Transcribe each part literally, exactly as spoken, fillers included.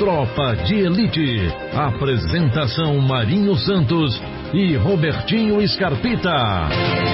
Tropa de Elite. Apresentação Marinho Santos e Robertinho Scarpita.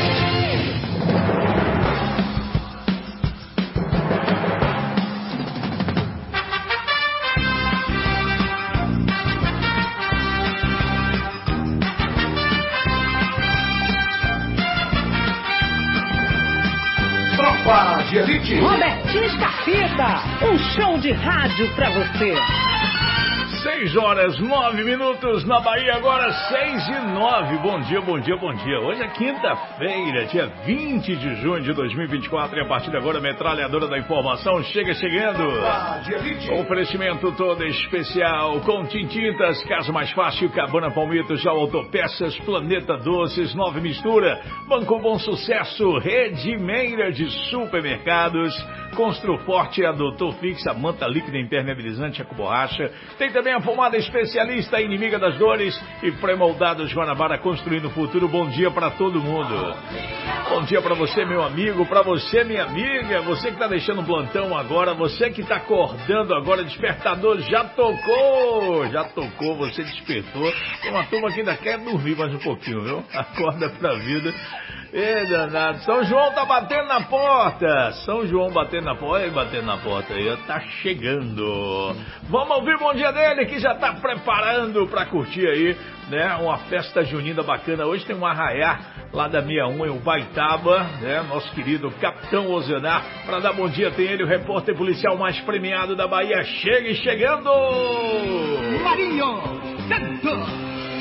Tropa de Elite. Robertinho Scarpita, um show de rádio pra você. Seis horas, nove minutos na Bahia, agora seis e nove. Bom dia, bom dia, bom dia. Hoje é quinta-feira, dia vinte de junho de dois mil e vinte e quatro. E a partir de agora, a metralhadora da informação chega chegando. Oferecimento todo especial com Tintintas, Casa Mais Fácil, Cabana Palmitos, Já Autopeças, Planeta Doces, Nova Mistura, Banco Bom Sucesso, Rede Meira de Supermercados, Construforte, a Doutor Fix, a manta líquida impermeabilizante, a borracha. Tem também a pomada especialista, inimiga das dores, e pré-moldados Guanabara, construindo o futuro. Bom dia para todo mundo. Bom dia para você, meu amigo, para você, minha amiga, você que tá deixando o plantão agora, você que tá acordando agora, despertador já tocou, já tocou, você despertou. Tem uma turma que ainda quer dormir mais um pouquinho, viu? Acorda pra vida. Ê, danado, São João tá batendo na porta, São João batendo na porta, batendo na porta aí, tá chegando. Vamos ouvir o bom dia dele, que já tá preparando pra curtir aí, né, uma festa junina bacana. Hoje tem um arraiá lá da sessenta e um em Ubaitaba, né, nosso querido Capitão Ozenar. Pra dar bom dia tem ele, o repórter policial mais premiado da Bahia. Chega e chegando! Marinho Santos!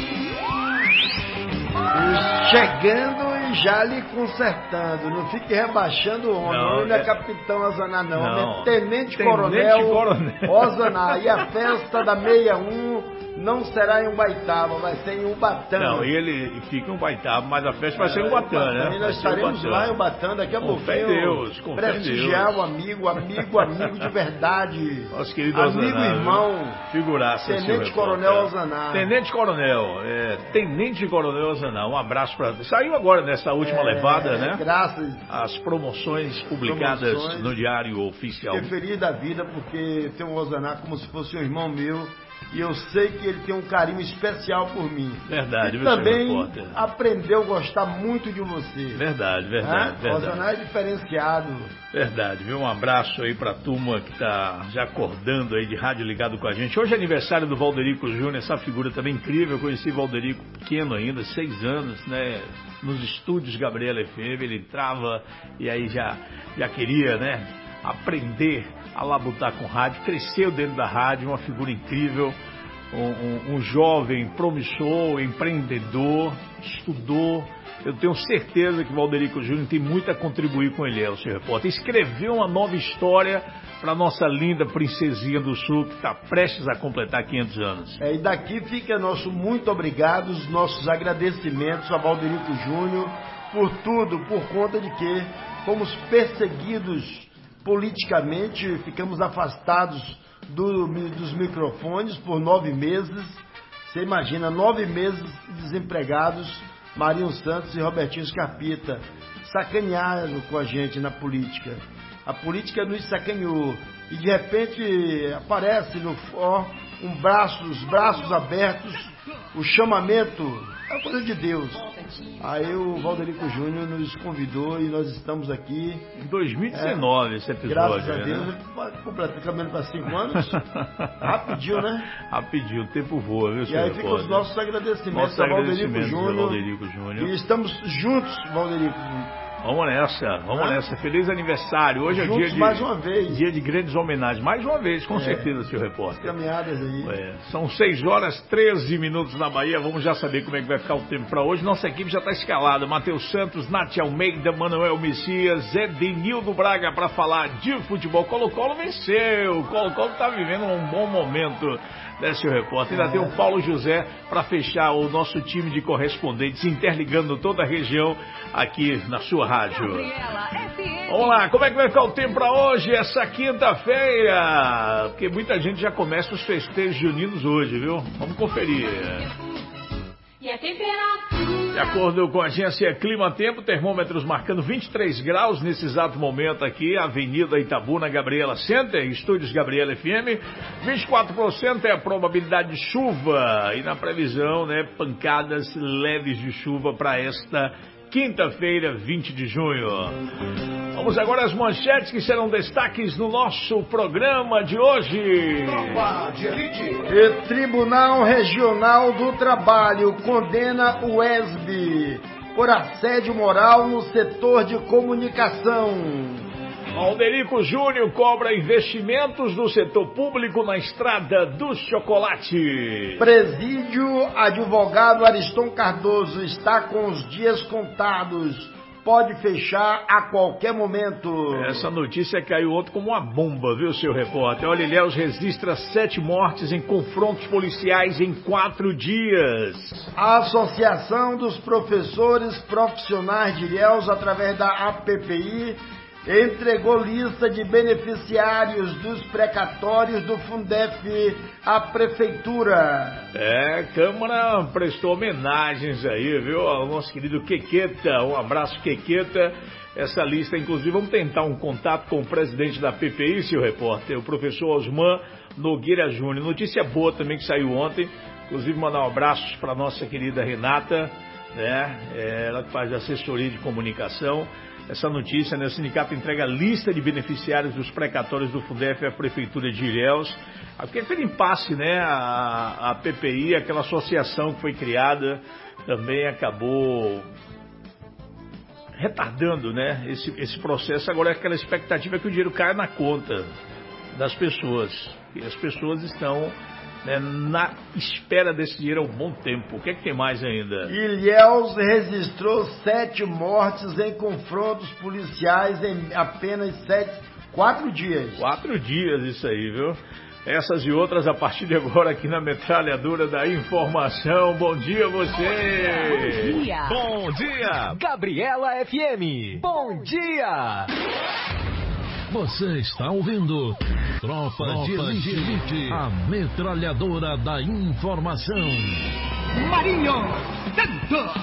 Chegando e já lhe consertando. Não fique rebaixando o homem. Não, não é, é capitão Ozanar, não. não. É tenente, tenente coronel, coronel Ozanar. E a festa da sessenta e um não será em Ubaitaba, vai ser em Ubatã. Não, ele fica em Ubaitaba, mas a festa vai é, ser em Ubatã, né? E nós estaremos lá em Ubatã daqui a pouquinho. Com Deus, com prestigiar o amigo, amigo, amigo de verdade. Nosso querido amigo, Ozanar, irmão. Figuraça. Tenente Coronel Ozanar. Tenente Coronel, é, Tenente Coronel Ozanar. Um abraço para. Saiu agora nessa última é, levada, né? Graças. As promoções publicadas promoções, no Diário Oficial. Fiquei feliz da vida porque tem um Ozanar como se fosse um irmão meu. E eu sei que ele tem um carinho especial por mim. Verdade, e viu, também repórter? Aprendeu a gostar muito de você. Verdade, verdade, é? verdade. O Ozanar é diferenciado. Verdade, viu? Um abraço aí pra turma que tá já acordando aí de rádio ligado com a gente. Hoje é aniversário do Valderico Júnior, essa figura também incrível. Eu conheci o Valderico pequeno ainda, seis anos, né? Nos estúdios Gabriela F M, ele entrava e aí já, já queria, né? Aprender a labutar com rádio, cresceu dentro da rádio, uma figura incrível, um, um, um jovem promissor, empreendedor, estudou. Eu tenho certeza que o Valderico Júnior tem muito a contribuir com ele, o seu repórter. Escreveu uma nova história para a nossa linda princesinha do Sul, que está prestes a completar quinhentos anos. É, e daqui fica nosso muito obrigado, os nossos agradecimentos a Valderico Júnior por tudo, por conta de que fomos perseguidos politicamente, ficamos afastados do, dos microfones por nove meses. Você imagina, nove meses desempregados. Marinho Santos e Robertinho Scarpita sacanearam com a gente na política. A política nos sacaneou. E de repente aparece no ó, um braço, os braços abertos, o chamamento, é coisa de Deus. Aí o Valderico Júnior nos convidou e nós estamos aqui. Em dois mil e dezenove, é, esse episódio. Graças a Deus, né? Completamente caminhando para cinco anos. Rapidinho, né? Rapidinho, o tempo voa, viu, senhor? E aí ficam os nossos agradecimentos ao Valderico Júnior. E estamos juntos, Valderico. Vamos nessa, vamos ah. nessa. Feliz aniversário. Hoje é dia de, mais uma vez. dia de grandes homenagens. Mais uma vez, com é. certeza, senhor repórter. Caminhadas aí. É. São seis horas, treze minutos na Bahia. Vamos já saber como é que vai ficar o tempo para hoje. Nossa equipe já está escalada. Matheus Santos, Nath Almeida, Manuel Messias, Edenildo Braga para falar de futebol. Colo-Colo venceu. Colo-Colo está vivendo um bom momento, né, senhor repórter? Ainda é. tem o Paulo José para fechar o nosso time de correspondentes, interligando toda a região aqui na sua rádio. Vamos lá, como é que vai ficar o tempo para hoje, essa quinta-feira? Porque muita gente já começa os festejos juninos hoje, viu? Vamos conferir. E a temperatura De acordo com a agência Clima Tempo, termômetros marcando vinte e três graus nesse exato momento aqui, Avenida Itabuna, Gabriela Center, Estúdios Gabriela F M. vinte e quatro por cento é a probabilidade de chuva e na previsão, né, pancadas leves de chuva para esta quinta-feira, vinte de junho. Vamos agora às manchetes que serão destaques no nosso programa de hoje. E Tribunal Regional do Trabalho condena o U E S B por assédio moral no setor de comunicação. Alderico Júnior cobra investimentos do setor público na estrada do chocolate. Presídio, advogado Ariston Cardoso está com os dias contados. Pode fechar a qualquer momento. Essa notícia caiu ontem como uma bomba, viu, seu repórter? Olha, Ilhéus registra sete mortes em confrontos policiais em quatro dias. A Associação dos Professores Profissionais de Ilhéus, através da A P P I, entregou lista de beneficiários dos precatórios do Fundef à Prefeitura. É, Câmara prestou homenagens aí, viu, ao nosso querido Quequeta. Um abraço, Quequeta. Essa lista, inclusive, vamos tentar um contato com o presidente da P P I, seu repórter, o professor Osman Nogueira Júnior. Notícia boa também que saiu ontem. Inclusive, mandar um abraço para nossa querida Renata, né? Ela que faz assessoria de comunicação. Essa notícia, né? O sindicato entrega a lista de beneficiários dos precatórios do Fundef à Prefeitura de Ilhéus. Porque aquele impasse, né? A, a P P I, aquela associação que foi criada, também acabou retardando, né? Esse, esse processo. Agora, aquela expectativa é que o dinheiro caia na conta das pessoas. E as pessoas estão, né, na espera desse dinheiro há um bom tempo. O que é que tem mais ainda? Ilhéus registrou sete mortes em confrontos policiais em apenas sete, quatro dias. Quatro dias isso aí, viu? Essas e outras a partir de agora aqui na Metralhadora da Informação. Bom dia a você! Bom dia! Bom dia! Gabriela F M. Bom dia! Você está ouvindo Tropa, Tropa de Elite, de Elite, a Metralhadora da Informação. Marinho Santos.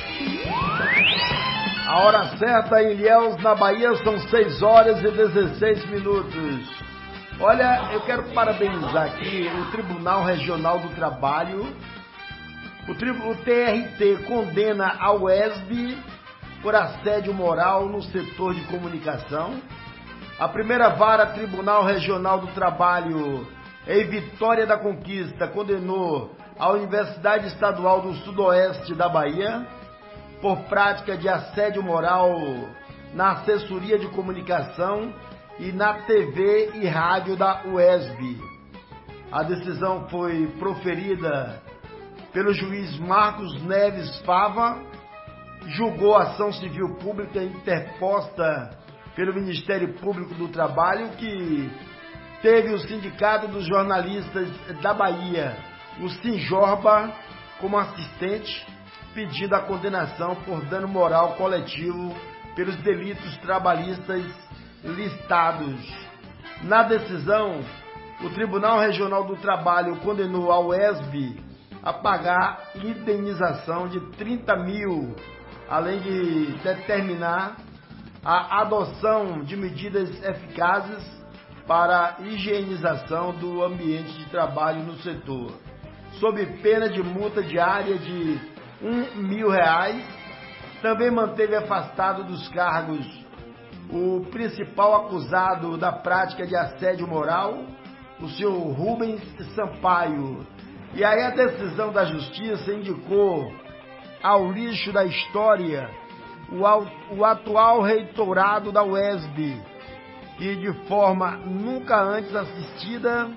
A hora certa em Ilhéus, na Bahia, são seis horas e dezesseis minutos. Olha, eu quero parabenizar aqui o Tribunal Regional do Trabalho. O, tri... o T R T condena a U E S B por assédio moral no setor de comunicação. A primeira vara Tribunal Regional do Trabalho em Vitória da Conquista condenou a Universidade Estadual do Sudoeste da Bahia por prática de assédio moral na assessoria de comunicação e na T V e rádio da U E S B. A decisão foi proferida pelo juiz Marcos Neves Fava, julgou a ação civil pública interposta pelo Ministério Público do Trabalho, que teve o Sindicato dos Jornalistas da Bahia, o Sinjorba, como assistente, pedindo a condenação por dano moral coletivo pelos delitos trabalhistas listados. Na decisão, o Tribunal Regional do Trabalho condenou a U E S B a pagar indenização de trinta mil, além de determinar a adoção de medidas eficazes para a higienização do ambiente de trabalho no setor, sob pena de multa diária de um mil reais. Também manteve afastado dos cargos o principal acusado da prática de assédio moral, o senhor Rubens Sampaio. E aí a decisão da Justiça indicou ao lixo da história o, o atual reitorado da U E S B, que de forma nunca antes assistida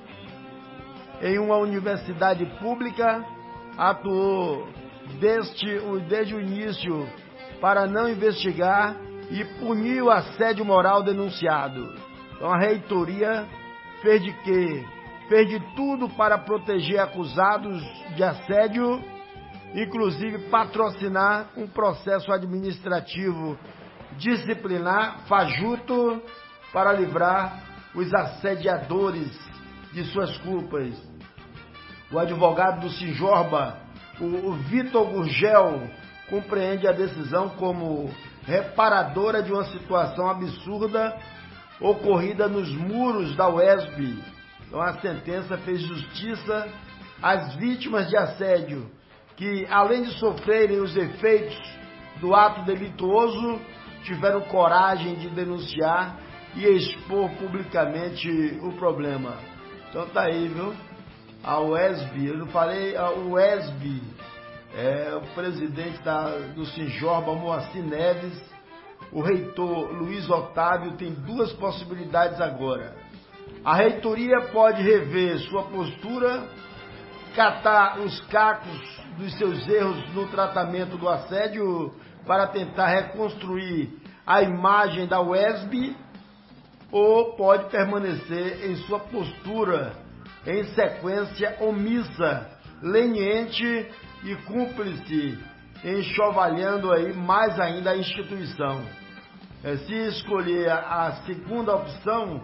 em uma universidade pública atuou desde, desde o início para não investigar e punir o assédio moral denunciado. Então a reitoria fez de quê? Fez de tudo para proteger acusados de assédio, inclusive patrocinar um processo administrativo disciplinar fajuto para livrar os assediadores de suas culpas. O advogado do Sinjorba, o, o Vitor Gurgel, compreende a decisão como reparadora de uma situação absurda ocorrida nos muros da U E S B. Então a sentença fez justiça às vítimas de assédio que, além de sofrerem os efeitos do ato delituoso, tiveram coragem de denunciar e expor publicamente o problema. Então tá aí, viu? A U E S B, eu não falei, a U E S B, é o presidente da, do Sinjorba, Moacir Neves, o reitor Luiz Otávio tem duas possibilidades agora. A reitoria pode rever sua postura, catar os cacos dos seus erros no tratamento do assédio para tentar reconstruir a imagem da U E S B, ou pode permanecer em sua postura em sequência omissa, leniente e cúmplice, enxovalhando aí mais ainda a instituição. Se escolher a segunda opção,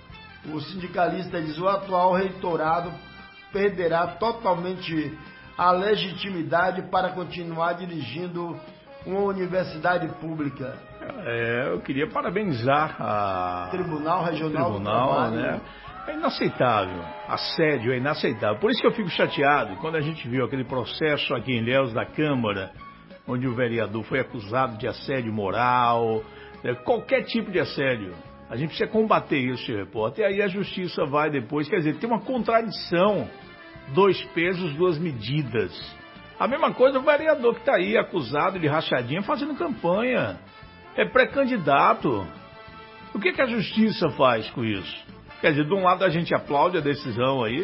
o sindicalista diz: o atual reitorado perderá totalmente a legitimidade para continuar dirigindo uma universidade pública. É, eu queria parabenizar a Tribunal Regional Tribunal, do Trabalho, né? É inaceitável, assédio é inaceitável. Por isso que eu fico chateado quando a gente viu aquele processo aqui em Ilhéus da Câmara, onde o vereador foi acusado de assédio moral, né? Qualquer tipo de assédio. A gente precisa combater isso, senhor repórter. E aí a justiça vai depois, quer dizer, tem uma contradição, dois pesos, duas medidas. A mesma coisa o vereador que está aí acusado de rachadinha fazendo campanha. É pré-candidato. O que, que a justiça faz com isso? Quer dizer, de um lado a gente aplaude a decisão aí.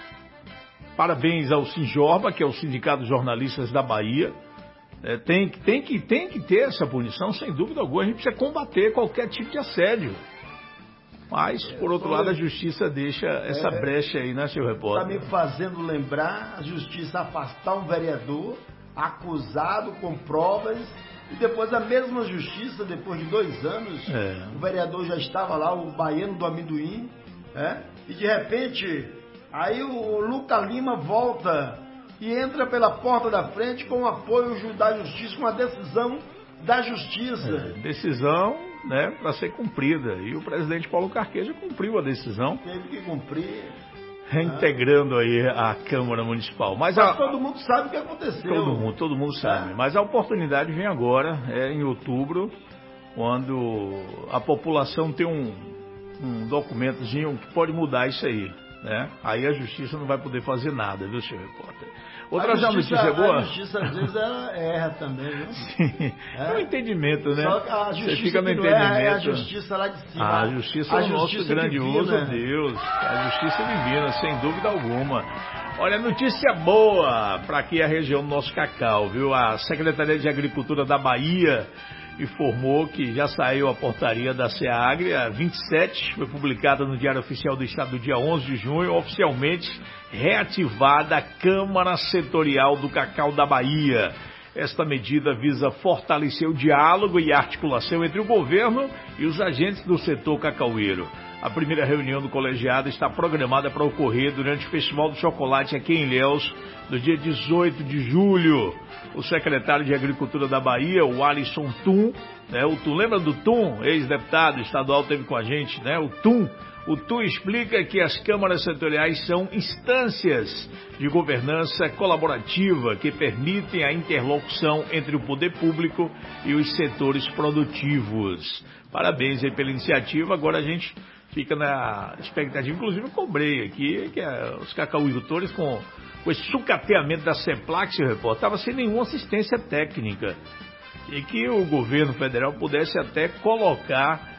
Parabéns ao Sinjorba, que é o Sindicato de Jornalistas da Bahia. É, tem, tem, que, tem que ter essa punição, sem dúvida alguma. A gente precisa combater qualquer tipo de assédio. Mas, por outro lado, a justiça deixa essa é, brecha aí, né, senhor repórter? Está me fazendo lembrar a justiça afastar um vereador acusado com provas, e depois a mesma justiça, depois de dois anos, é. o vereador já estava lá, o baiano do amendoim, é, e de repente, aí o Luca Lima volta e entra pela porta da frente com o apoio da justiça, com a decisão da justiça. É, decisão, né, para ser cumprida. E o presidente Paulo Carqueja cumpriu a decisão. Teve que cumprir. Reintegrando aí a Câmara Municipal. Mas, Mas a, todo mundo sabe o que aconteceu. Todo mundo, todo mundo sabe. É. Mas a oportunidade vem agora, é em outubro, quando a população tem um, um documentozinho que pode mudar isso aí, né? Aí a justiça não vai poder fazer nada, viu, senhor repórter? Outra já notícia boa? A justiça às vezes ela erra também, viu? Sim, é um entendimento, né? Só que a justiça Você fica no que entendimento. Erra é a justiça lá de cima. A justiça a é o nosso justiça grandioso divina. Deus. A justiça divina, sem dúvida alguma. Olha, notícia boa para aqui a região do nosso Cacau, viu? A Secretaria de Agricultura da Bahia informou que já saiu a portaria da SEAGRE, a vinte e sete, foi publicada no Diário Oficial do Estado do dia onze de junho, oficialmente reativada a Câmara Setorial do Cacau da Bahia. Esta medida visa fortalecer o diálogo e a articulação entre o governo e os agentes do setor cacaueiro. A primeira reunião do colegiado está programada para ocorrer durante o Festival do Chocolate aqui em Ilhéus, no dia dezoito de julho. O secretário de Agricultura da Bahia, o Alisson Tum, né, o Tum, lembra do Tum, ex-deputado estadual, teve com a gente, né, o Tum, o Tum explica que as câmaras setoriais são instâncias de governança colaborativa que permitem a interlocução entre o poder público e os setores produtivos. Parabéns aí pela iniciativa, agora a gente fica na expectativa, inclusive eu cobrei aqui, que é, os cacauicultores com, com esse sucateamento da CEPLAC, seu repórter, estava sem nenhuma assistência técnica, e que o governo federal pudesse até colocar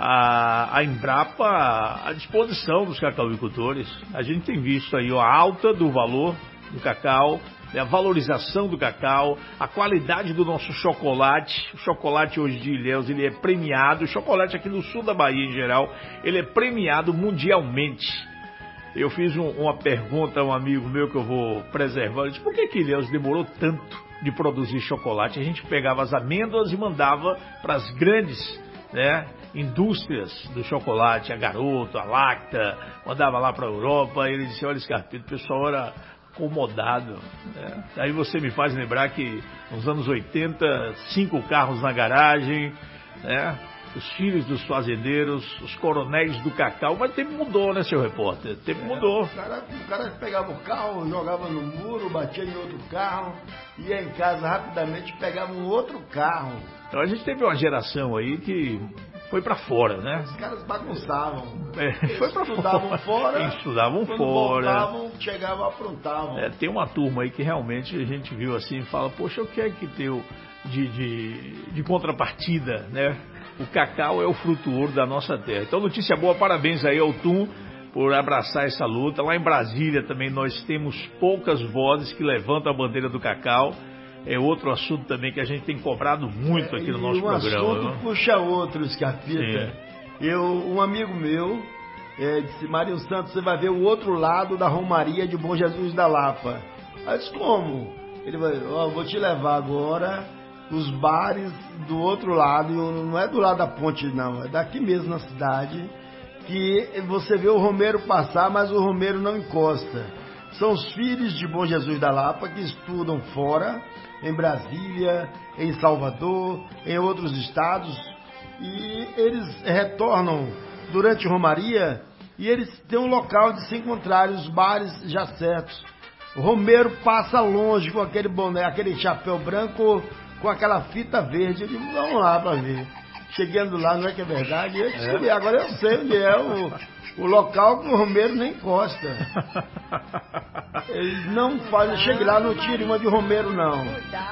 a, a Embrapa à disposição dos cacauicultores. A gente tem visto aí a alta do valor do cacau, a valorização do cacau, a qualidade do nosso chocolate. O chocolate hoje de Ilhéus, ele é premiado, o chocolate aqui no sul da Bahia em geral, ele é premiado mundialmente. Eu fiz um, uma pergunta a um amigo meu que eu vou preservar, eu disse, por que que Ilhéus demorou tanto de produzir chocolate? A gente pegava as amêndoas e mandava para as grandes, né, indústrias do chocolate, a Garoto, a Lacta, mandava lá para a Europa, e ele disse, olha, Scarpino, o pessoal era acomodado. Né? Aí você me faz lembrar que nos anos oitenta, cinco carros na garagem, né? Os filhos dos fazendeiros, os coronéis do cacau, mas o tempo mudou, né, seu repórter? O tempo é, mudou. O cara, o cara pegava o carro, jogava no muro, batia em outro carro, ia em casa rapidamente, pegava um outro carro. Então a gente teve uma geração aí que foi pra fora, né? Os caras bagunçavam. É, foi pra estudavam fora. Estudavam quando fora. Voltavam, chegavam, aprontavam. É, tem uma turma aí que realmente a gente viu assim e fala, poxa, o que é que deu de, de, de contrapartida, né? O cacau é o fruto ouro da nossa terra. Então, notícia boa, parabéns aí ao Tum por abraçar essa luta. Lá em Brasília também nós temos poucas vozes que levantam a bandeira do cacau. É outro assunto também que a gente tem cobrado muito aqui no nosso um programa. Um assunto né? puxa outro, Scarpita. Eu, um amigo meu é, disse, Marinho Santos, você vai ver o outro lado da Romaria de Bom Jesus da Lapa. Aí eu disse, como? Ele vai, ó, vou te levar agora os bares do outro lado, não é do lado da ponte não, é daqui mesmo na cidade, que você vê o Romeiro passar, mas o Romeiro não encosta. São os filhos de Bom Jesus da Lapa que estudam fora, em Brasília, em Salvador, em outros estados, e eles retornam durante Romaria e eles têm um local de se encontrarem, os bares já certos. O Romeiro passa longe com aquele boné, aquele chapéu branco, com aquela fita verde. Eu digo, vamos lá para ver. Chegando lá, não é que é verdade? Eu descobri, é. Agora eu sei onde é o, o local que o Romeiro nem encosta. Eles não fazem, chegue lá, não tire uma de Romeiro, não.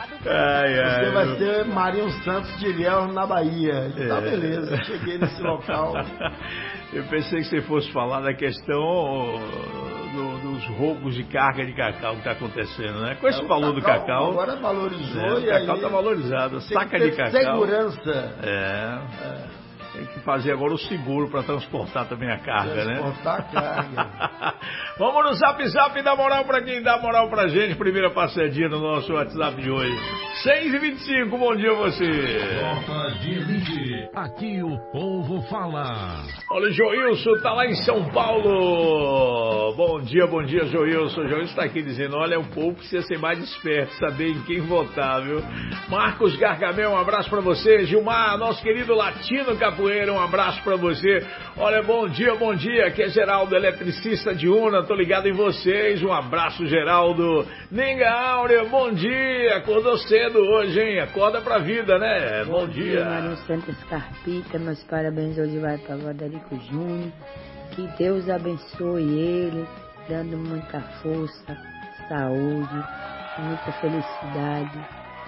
Ai, ai, Você vai eu... ser Marinho Santos de Ilhéus, na Bahia. É. Tá beleza, cheguei nesse local. Eu pensei que você fosse falar da questão do, dos roubos de carga de cacau que está acontecendo, né? Com esse é, valor cacau, do cacau... Agora valorizou, é, e o cacau aí... está valorizado, saca de cacau... segurança. É... é. Tem que fazer agora o seguro para transportar também a carga, transportar né? Transportar a carga. Vamos no Zap Zap e dá moral para quem dá moral pra gente. Primeira passadinha no nosso WhatsApp de hoje. seis e vinte e cinco, bom dia a você. Tropa de Elite, aqui o povo fala. Olha, o Joilson tá lá em São Paulo. Bom dia, bom dia, Joilson. O Joilson tá aqui dizendo, olha, o povo precisa ser mais esperto, saber em quem votar, viu? Marcos Gargamel, um abraço para você. Gilmar, nosso querido Latino Capoeira, um abraço para você. Olha, bom dia, bom dia. Aqui é Geraldo, eletricista de Una, tô ligado em vocês. Um abraço, Geraldo. Nenga Áurea, bom dia. Acordou cedo hoje, hein? Acorda pra vida, né? Bom, bom dia. dia. Marinho Santos Carpita, meus parabéns hoje vai para Valderico Júnior. Que Deus abençoe ele, dando muita força, saúde, muita felicidade,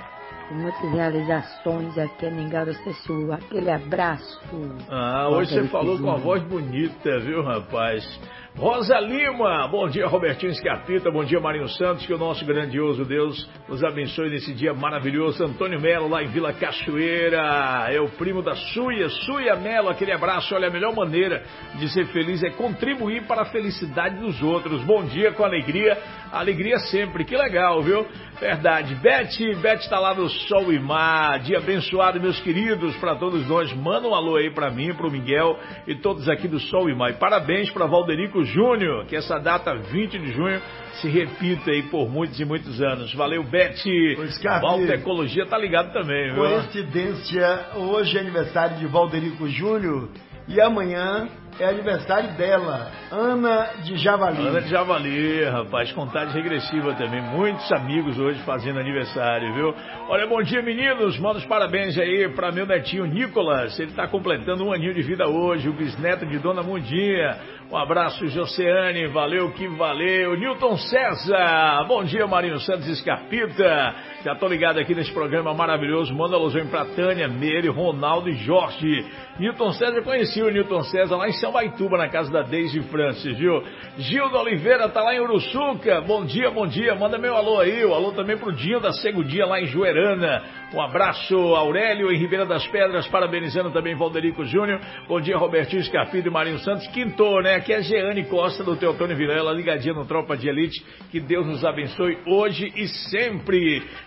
muitas realizações aqui em Ningara Sul. Aquele abraço. Ah, hoje você falou com uma voz bonita, viu, rapaz? Rosa Lima, bom dia, Robertinho Scarpita, bom dia, Marinho Santos, que o nosso grandioso Deus nos abençoe nesse dia maravilhoso. Antônio Melo, lá em Vila Cachoeira, é o primo da Suia, Suia Melo, aquele abraço. Olha, a melhor maneira de ser feliz é contribuir para a felicidade dos outros. Bom dia, com alegria, alegria sempre, que legal, viu? Verdade. Beth, Beth tá lá no Sol e Mar, dia abençoado, meus queridos, para todos nós. Manda um alô aí para mim, pro Miguel e todos aqui do Sol e Mar. E parabéns para Valderico Júnior, que essa data vinte de junho se repita aí por muitos e muitos anos. Valeu, Beth. Volta Ecologia tá ligado também, viu? Coincidência, hoje é aniversário de Valderico Júnior e amanhã é aniversário dela, Ana de Javali. Ana de Javali, rapaz, contagem regressiva também. Muitos amigos hoje fazendo aniversário, viu? Olha, bom dia, meninos. Manda os parabéns aí para meu netinho Nicolas. Ele tá completando um aninho de vida hoje, o bisneto de Dona Mundinha. Um abraço, Joceane. Valeu que valeu. Newton César. Bom dia, Marinho Santos Scarpita. Já tô ligado aqui nesse programa maravilhoso. Manda alusão pra Tânia, Meire, Ronaldo e Jorge. Newton César, conheci o Newton César lá em São Baituba, na casa da Deise Francis, viu? Gildo Oliveira tá lá em Uruçuca. Bom dia, bom dia. Manda meu alô aí. O alô também pro Dinho da Segudia lá em Juerana. Um abraço, Aurélio em Ribeira das Pedras, parabenizando também Valderico Júnior. Bom dia, Robertinho Scarpita e Marinho Santos. Quintou, né? Aqui é Jeane Costa do Teotônio Vilela, ligadinha no Tropa de Elite. Que Deus nos abençoe hoje e sempre.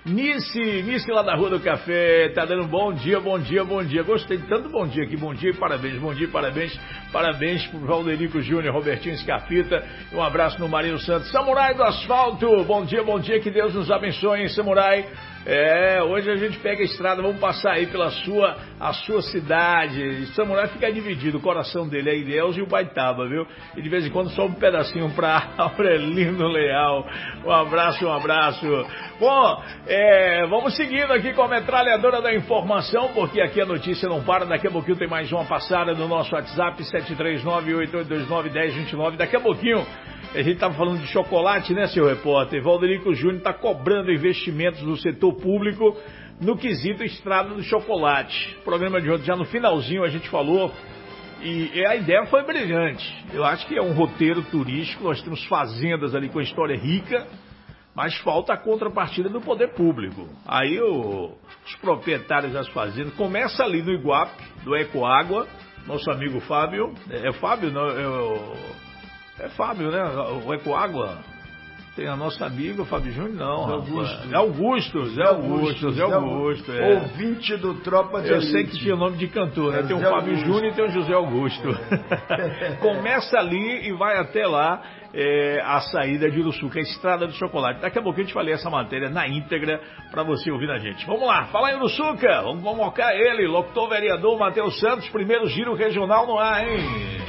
Nice, Nice lá da Rua do Café, tá dando bom dia, bom dia, bom dia. Gostei de tanto bom dia aqui, bom dia e parabéns, bom dia e parabéns. Parabéns pro Valderico Júnior, Robertinho Scarpita. Um abraço no Marinho Santos. Samurai do Asfalto, bom dia, bom dia, que Deus nos abençoe, hein, Samurai. É, hoje a gente pega a estrada, vamos passar aí pela sua, a sua cidade. Samurai fica dividido, o coração dele é Ilhéus e o Baitaba, viu? E de vez em quando só um pedacinho pra Aurelino Leal. Um abraço, um abraço. Bom, é, vamos seguindo aqui com a metralhadora da informação, porque aqui a notícia não para. Daqui a pouquinho tem mais uma passada no nosso WhatsApp, sete três nove, oito oito dois nove, um zero dois nove. Daqui a pouquinho a gente estava falando de chocolate, né, seu repórter? Valderico Júnior está cobrando investimentos do setor público no quesito Estrada do Chocolate. O programa de ontem, já no finalzinho, a gente falou, e a ideia foi brilhante. Eu acho que é um roteiro turístico, nós temos fazendas ali com a história rica, mas falta a contrapartida do poder público. Aí o, os proprietários das fazendas, começa ali no Iguape, do Ecoágua, nosso amigo Fábio, é, é Fábio, não, é o... É Fábio, né? O Ecoágua. Tem a nossa amiga, o Fábio Júnior, não. Zé Augusto. Zé Augusto, Zé Augusto, Zé Augusto. É. Ouvinte do Tropa de Eu Elite. sei que tinha o nome de cantor, né? É, tem o Zé Fábio Augusto. Júnior e tem o José Augusto. É. Começa ali e vai até lá é, a saída de Uruçuca, a Estrada do Chocolate. Daqui a pouco a gente falei essa matéria na íntegra para você ouvir a gente. Vamos lá, falar em Uruçuca, vamos convocar ele, locutor vereador Matheus Santos, primeiro giro regional no ar, hein?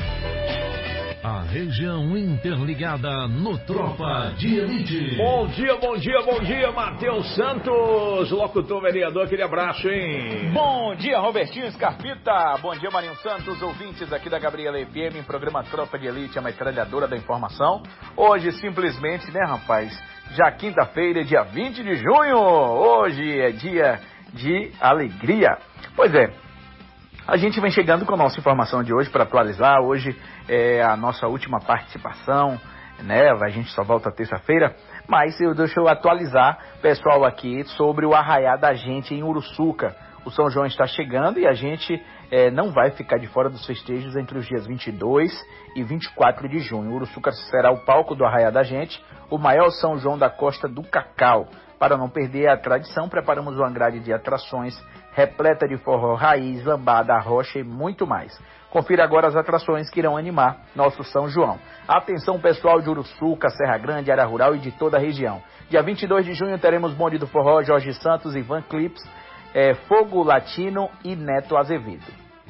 A região interligada no Tropa de Elite. Bom dia, bom dia, bom dia, Matheus Santos, locutor vereador, aquele abraço, hein? Bom dia, Robertinho Scarpita, bom dia, Marinho Santos, ouvintes aqui da Gabriela F M, em programa Tropa de Elite, a metralhadora da informação. Hoje, simplesmente, né, rapaz, já quinta-feira, dia vinte de junho, hoje é dia de alegria. Pois é. A gente vem chegando com a nossa informação de hoje para atualizar. Hoje é a nossa última participação, né? A gente só volta terça-feira, mas eu deixo eu atualizar, pessoal, aqui sobre o arraiá da gente em Uruçuca. O São João está chegando e a gente é, não vai ficar de fora dos festejos entre os dias vinte e dois e vinte e quatro de junho. Uruçuca será o palco do arraiá da gente, o maior São João da Costa do Cacau. Para não perder a tradição, preparamos uma grade de atrações repleta de forró raiz, lambada, rocha e muito mais. Confira agora as atrações que irão animar nosso São João. Atenção, pessoal de Uruçuca, Serra Grande, área rural e de toda a região. Dia vinte e dois de junho teremos Bonde do Forró, Jorge Santos, Ivan Clips, é, Fogo Latino e Neto Azevedo.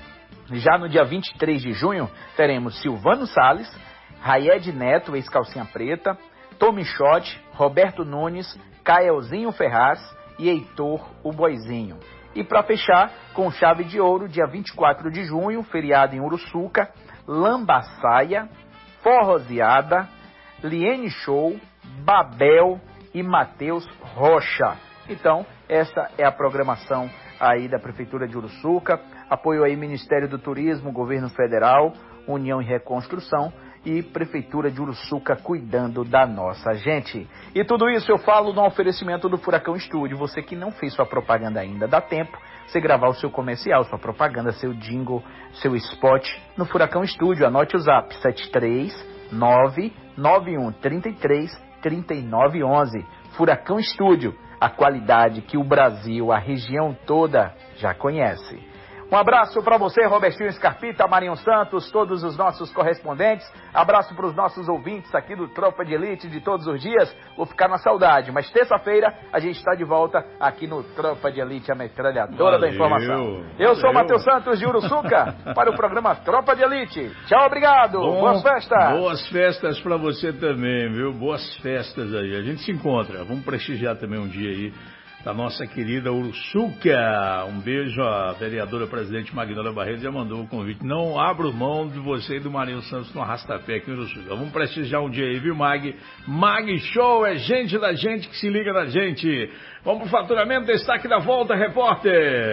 Já no dia vinte e três de junho teremos Silvano Salles, Raied Neto, ex-calcinha preta, Tommy Shot, Roberto Nunes, Caelzinho Ferraz e Heitor, o Boizinho. E para fechar, com chave de ouro, dia vinte e quatro de junho, feriado em Uruçuca, Lambaçaia, Forroseada, Liene Show, Babel e Matheus Rocha. Então, essa é a programação aí da Prefeitura de Uruçuca, apoio aí Ministério do Turismo, Governo Federal, União e Reconstrução e Prefeitura de Uruçuca cuidando da nossa gente. E tudo isso eu falo no oferecimento do Furacão Estúdio. Você que não fez sua propaganda ainda, dá tempo você gravar o seu comercial, sua propaganda, seu jingle, seu spot no Furacão Estúdio. Anote o zap sete três nove nove um três três três nove um um. Furacão Estúdio, a qualidade que o Brasil, a região toda já conhece. Um abraço para você, Robertinho Scarpita, Marinho Santos, todos os nossos correspondentes. Abraço para os nossos ouvintes aqui do Tropa de Elite de todos os dias. Vou ficar na saudade, mas terça-feira a gente está de volta aqui no Tropa de Elite, a metralhadora da informação. Eu sou Matheus Santos de Uruçuca para o programa Tropa de Elite. Tchau, obrigado. Bom, boas festas. Boas festas para você também, viu? Boas festas aí. A gente se encontra. Vamos prestigiar também um dia aí da nossa querida Uruçuca. Um beijo à vereadora presidente Magnólia Barreto, já mandou o convite. Não abro mão de você e do Marinho Santos no arrastapé aqui em Uruçuca. Vamos prestigiar um dia aí, viu, Mag? Mag Show, é gente da gente que se liga na gente. Vamos pro faturamento, destaque da volta, repórter.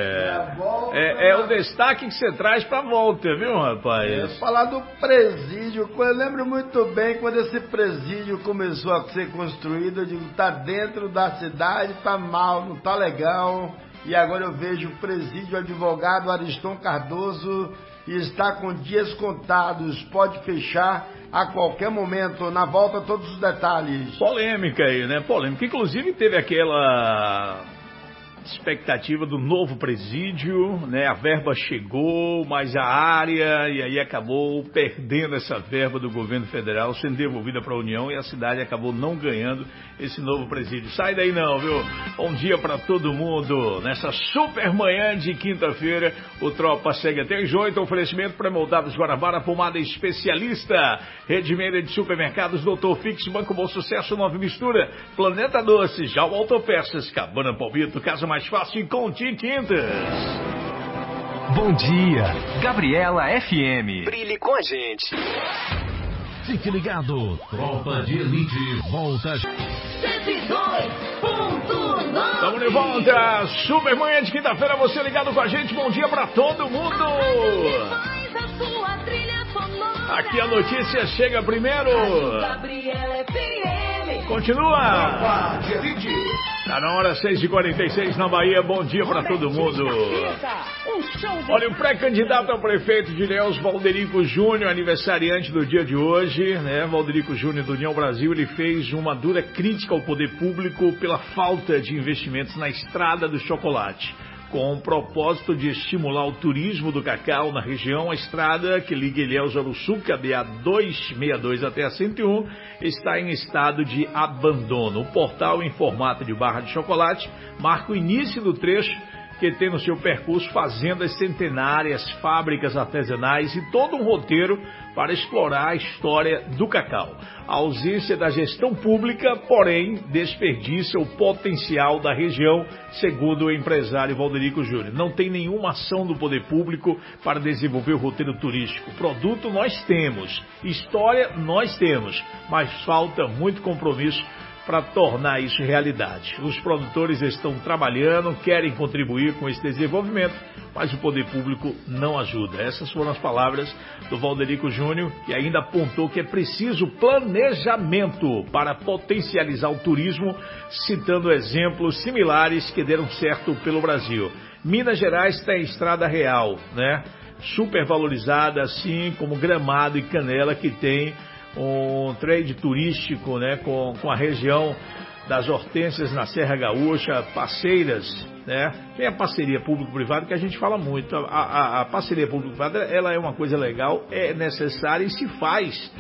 É, volta. É, é o destaque que você traz pra volta, viu, rapaz? É, falar do presídio. Eu lembro muito bem quando esse presídio começou a ser construído. Eu digo, tá dentro da cidade, tá mal, não tá legal. E agora eu vejo o presídio advogado Ariston Cardoso está com dias contados, pode fechar a qualquer momento. Na volta, todos os detalhes. Polêmica aí, né? Polêmica. Inclusive, teve aquela expectativa do novo presídio, né? A verba chegou, mas a área, e aí acabou perdendo essa verba do governo federal, sendo devolvida para a União, e a cidade acabou não ganhando esse novo presídio. Sai daí não, viu? Bom dia para todo mundo. Nessa super manhã de quinta-feira, o Tropa segue até as oito. Oferecimento pré-moldados Guanabara, pomada especialista. Rede Meira de supermercados, Doutor Fix, Banco Bom Sucesso, Nova Mistura, Planeta Doce, Jal Autopeças, Cabana Palmito, Casa Mais Fácil com Tintintas. Bom dia, Gabriela F M. Brilhe com a gente. Fique ligado, Tropa de Elite volta. cento e dois ponto nove. Estamos de volta, super manhã de quinta-feira, você ligado com a gente, bom dia pra todo mundo. Aqui a notícia chega primeiro. Continua. Tá na hora, seis e quarenta e seis na Bahia, bom dia pra todo mundo. Olha, o pré-candidato ao prefeito de Ilhéus, Valderico Júnior, aniversariante do dia de hoje, né? Valderico Júnior do União Brasil, ele fez uma dura crítica ao poder público pela falta de investimentos na estrada do chocolate. Com o propósito de estimular o turismo do cacau na região, a estrada que liga Ilhéus ao Sul, que é a B A duzentos e sessenta e dois até a cento e um, está em estado de abandono. O portal, em formato de barra de chocolate, marca o início do trecho, que tem no seu percurso fazendas centenárias, fábricas artesanais e todo um roteiro para explorar a história do cacau. A ausência da gestão pública, porém, desperdiça o potencial da região, segundo o empresário Valderico Júnior. Não tem nenhuma ação do poder público para desenvolver o roteiro turístico. Produto nós temos, história nós temos, mas falta muito compromisso para tornar isso realidade. Os produtores estão trabalhando, querem contribuir com esse desenvolvimento, mas o poder público não ajuda. Essas foram as palavras do Valderico Júnior, que ainda apontou que é preciso planejamento para potencializar o turismo, citando exemplos similares que deram certo pelo Brasil. Minas Gerais tem Estrada Real, né? Super valorizada, assim como Gramado e Canela, que tem um trade turístico, né, com, com a região das hortênsias na Serra Gaúcha, parceiras, né? Tem a parceria público-privada que a gente fala muito. A, a, a parceria público-privada, ela é uma coisa legal, é necessária e se faz,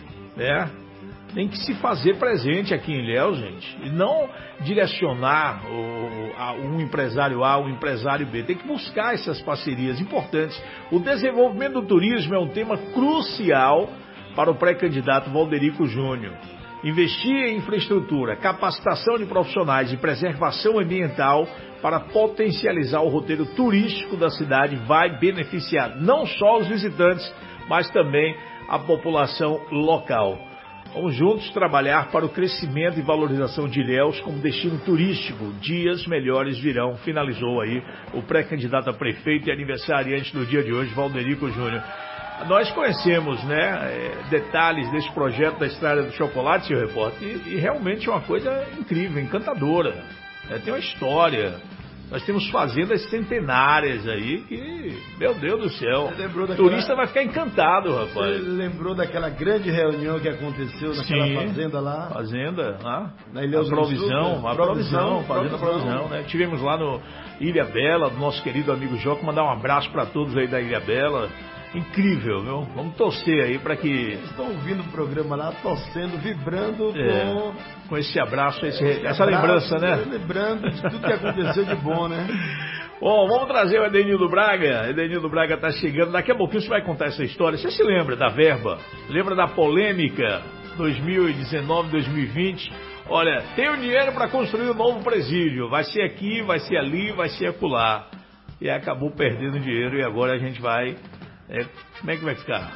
né? Tem que se fazer presente aqui em Ilhéus, gente, e não direcionar o, a, um empresário A, um empresário B. Tem que buscar essas parcerias importantes. O desenvolvimento do turismo é um tema crucial para o pré-candidato Valderico Júnior. Investir em infraestrutura, capacitação de profissionais e preservação ambiental para potencializar o roteiro turístico da cidade vai beneficiar não só os visitantes, mas também a população local. Vamos juntos trabalhar para o crescimento e valorização de Ilhéus como destino turístico. Dias melhores virão, finalizou aí o pré-candidato a prefeito e aniversariante do dia de hoje, Valderico Júnior. Nós conhecemos, né, detalhes desse projeto da Estrada do Chocolate, seu repórter, e, e realmente é uma coisa incrível, encantadora. É, tem uma história. Nós temos fazendas centenárias aí que, meu Deus do céu, o turista vai ficar encantado, rapaz. Você lembrou daquela grande reunião que aconteceu naquela Sim, fazenda lá? Fazenda, lá. Na Ilhéus a provisão, Sul, a provisão, fazenda provisão, né? Tivemos lá no Ilha Bela, do nosso querido amigo Joca, mandar um abraço para todos aí da Ilha Bela. Incrível, viu? Vamos torcer aí para que... Eles estão ouvindo o programa lá, torcendo, vibrando é, com... com esse abraço, esse, esse essa abraço, lembrança, né? Lembrando de tudo que aconteceu de bom, né? Bom, vamos trazer o Edenildo Braga. Edenildo Braga está chegando. Daqui a pouquinho você vai contar essa história. Você se lembra da verba? Lembra da polêmica dois mil e dezenove, dois mil e vinte? Olha, tem o dinheiro para construir um novo presídio. Vai ser aqui, vai ser ali, vai ser acolá. E acabou perdendo dinheiro e agora a gente vai... É, como é que vai ficar?